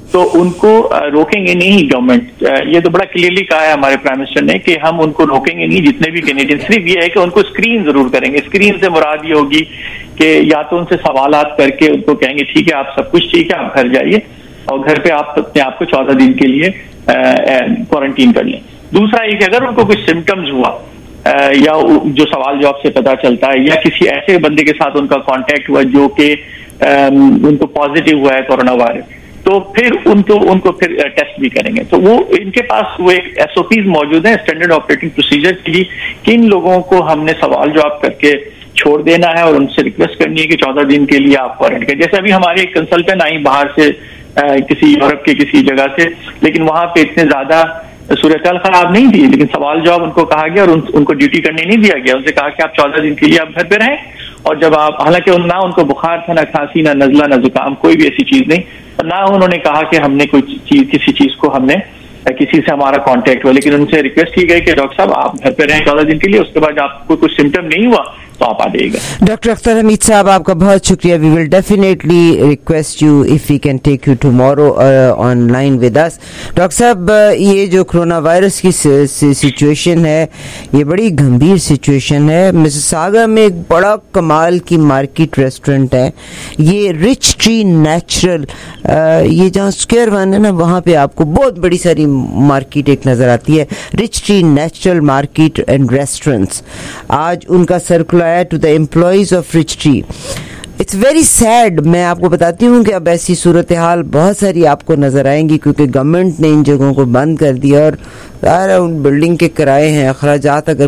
तो उनको रोकेंगे नहीं गवर्नमेंट। ये तो बड़ा क्लियरली कहा है हमारे प्राइम मिनिस्टर ने कि हम उनको रोकेंगे नहीं जितने भी कैनेडियन, सिर्फ ये है कि उनको स्क्रीन जरूर करेंगे। स्क्रीन से मुराद ये होगी कि या तो उनसे सवालात करके उनको कहेंगे ठीक है आप सब कुछ ठीक है, आप घर जाइए और घर पे आप अपने आप को 14 दिन के लिए क्वारंटीन कर लें। दूसरा ये कि अगर उनको कुछ सिम्टम्स हुआ या जो सवाल जवाब से पता चलता है या किसी ऐसे बंदे के साथ उनका कांटेक्ट हुआ जो कि उनको पॉजिटिव हुआ है कोरोना वायरस, तो फिर उनको फिर टेस्ट भी करेंगे। तो वो इनके पास वो एक SOPs मौजूद है, स्टैंडर्ड ऑपरेटिंग प्रोसीजर के लिए, किन लोगों को हमने सवाल जवाब करके छोड़ देना है और उनसे रिक्वेस्ट करनी है कि 14 दिन के लिए आप क्वारंटाइन करें। जैसे अभी हमारी एक कंसल्टेंट आई बाहर से किसी यूरोप के किसी जगह से, लेकिन वहां पे इतने ज्यादा सूरत-ए-हाल खराब नहीं थी, लेकिन सवाल जवाब उनको कहा गया और उनको ड्यूटी करने नहीं दिया गया। उनसे कहा कि आप 14 दिन के लिए आप घर पे रहें, और जब आप, हालांकि ना उनको बुखार था, ना खांसी, ना नजला, ना जुकाम, कोई भी ऐसी चीज नहीं, ना उन्होंने कहा कि हमने किसी चीज को हमने किसी से हमारा कांटेक्ट हुआ, लेकिन उनसे रिक्वेस्ट की गई कि डॉक्टर साहब आप घर पे रहें 14 दिन के लिए, उसके बाद आपको कुछ सिम्टम नहीं हुआ तो आप आ जाइएगा। डॉक्टर अख्तर हमीद साहब, आपका बहुत शुक्रिया। We will definitely request you if we can take you tomorrow online with us. Doctor साहब, ये जो कोरोना वायरस की सिचुएशन है, ये बड़ी गंभीर सिचुएशन है। मिसिसागा में एक बड़ा कमाल की मार्केट रेस्टोरेंट है, ये रिच ट्री नेचुरल, ये जहाँ स्क्वायर वन है ना, वहाँ पे आपको बहुत बड़ी सारी मार्केट एक नजर आती है, Richtree Natural Market and restaurants. आज उनका circular to the employees of Rich Tree. It's very sad। मैं आपको बताती हूँ कि अब ऐसी सूरत हाल बहुत सारी आपको नजर आएंगी, क्योंकि गवर्नमेंट ने इन जगहों को बंद कर दिया और सारा उन बिल्डिंग के किराए हैं, अखराजात अगर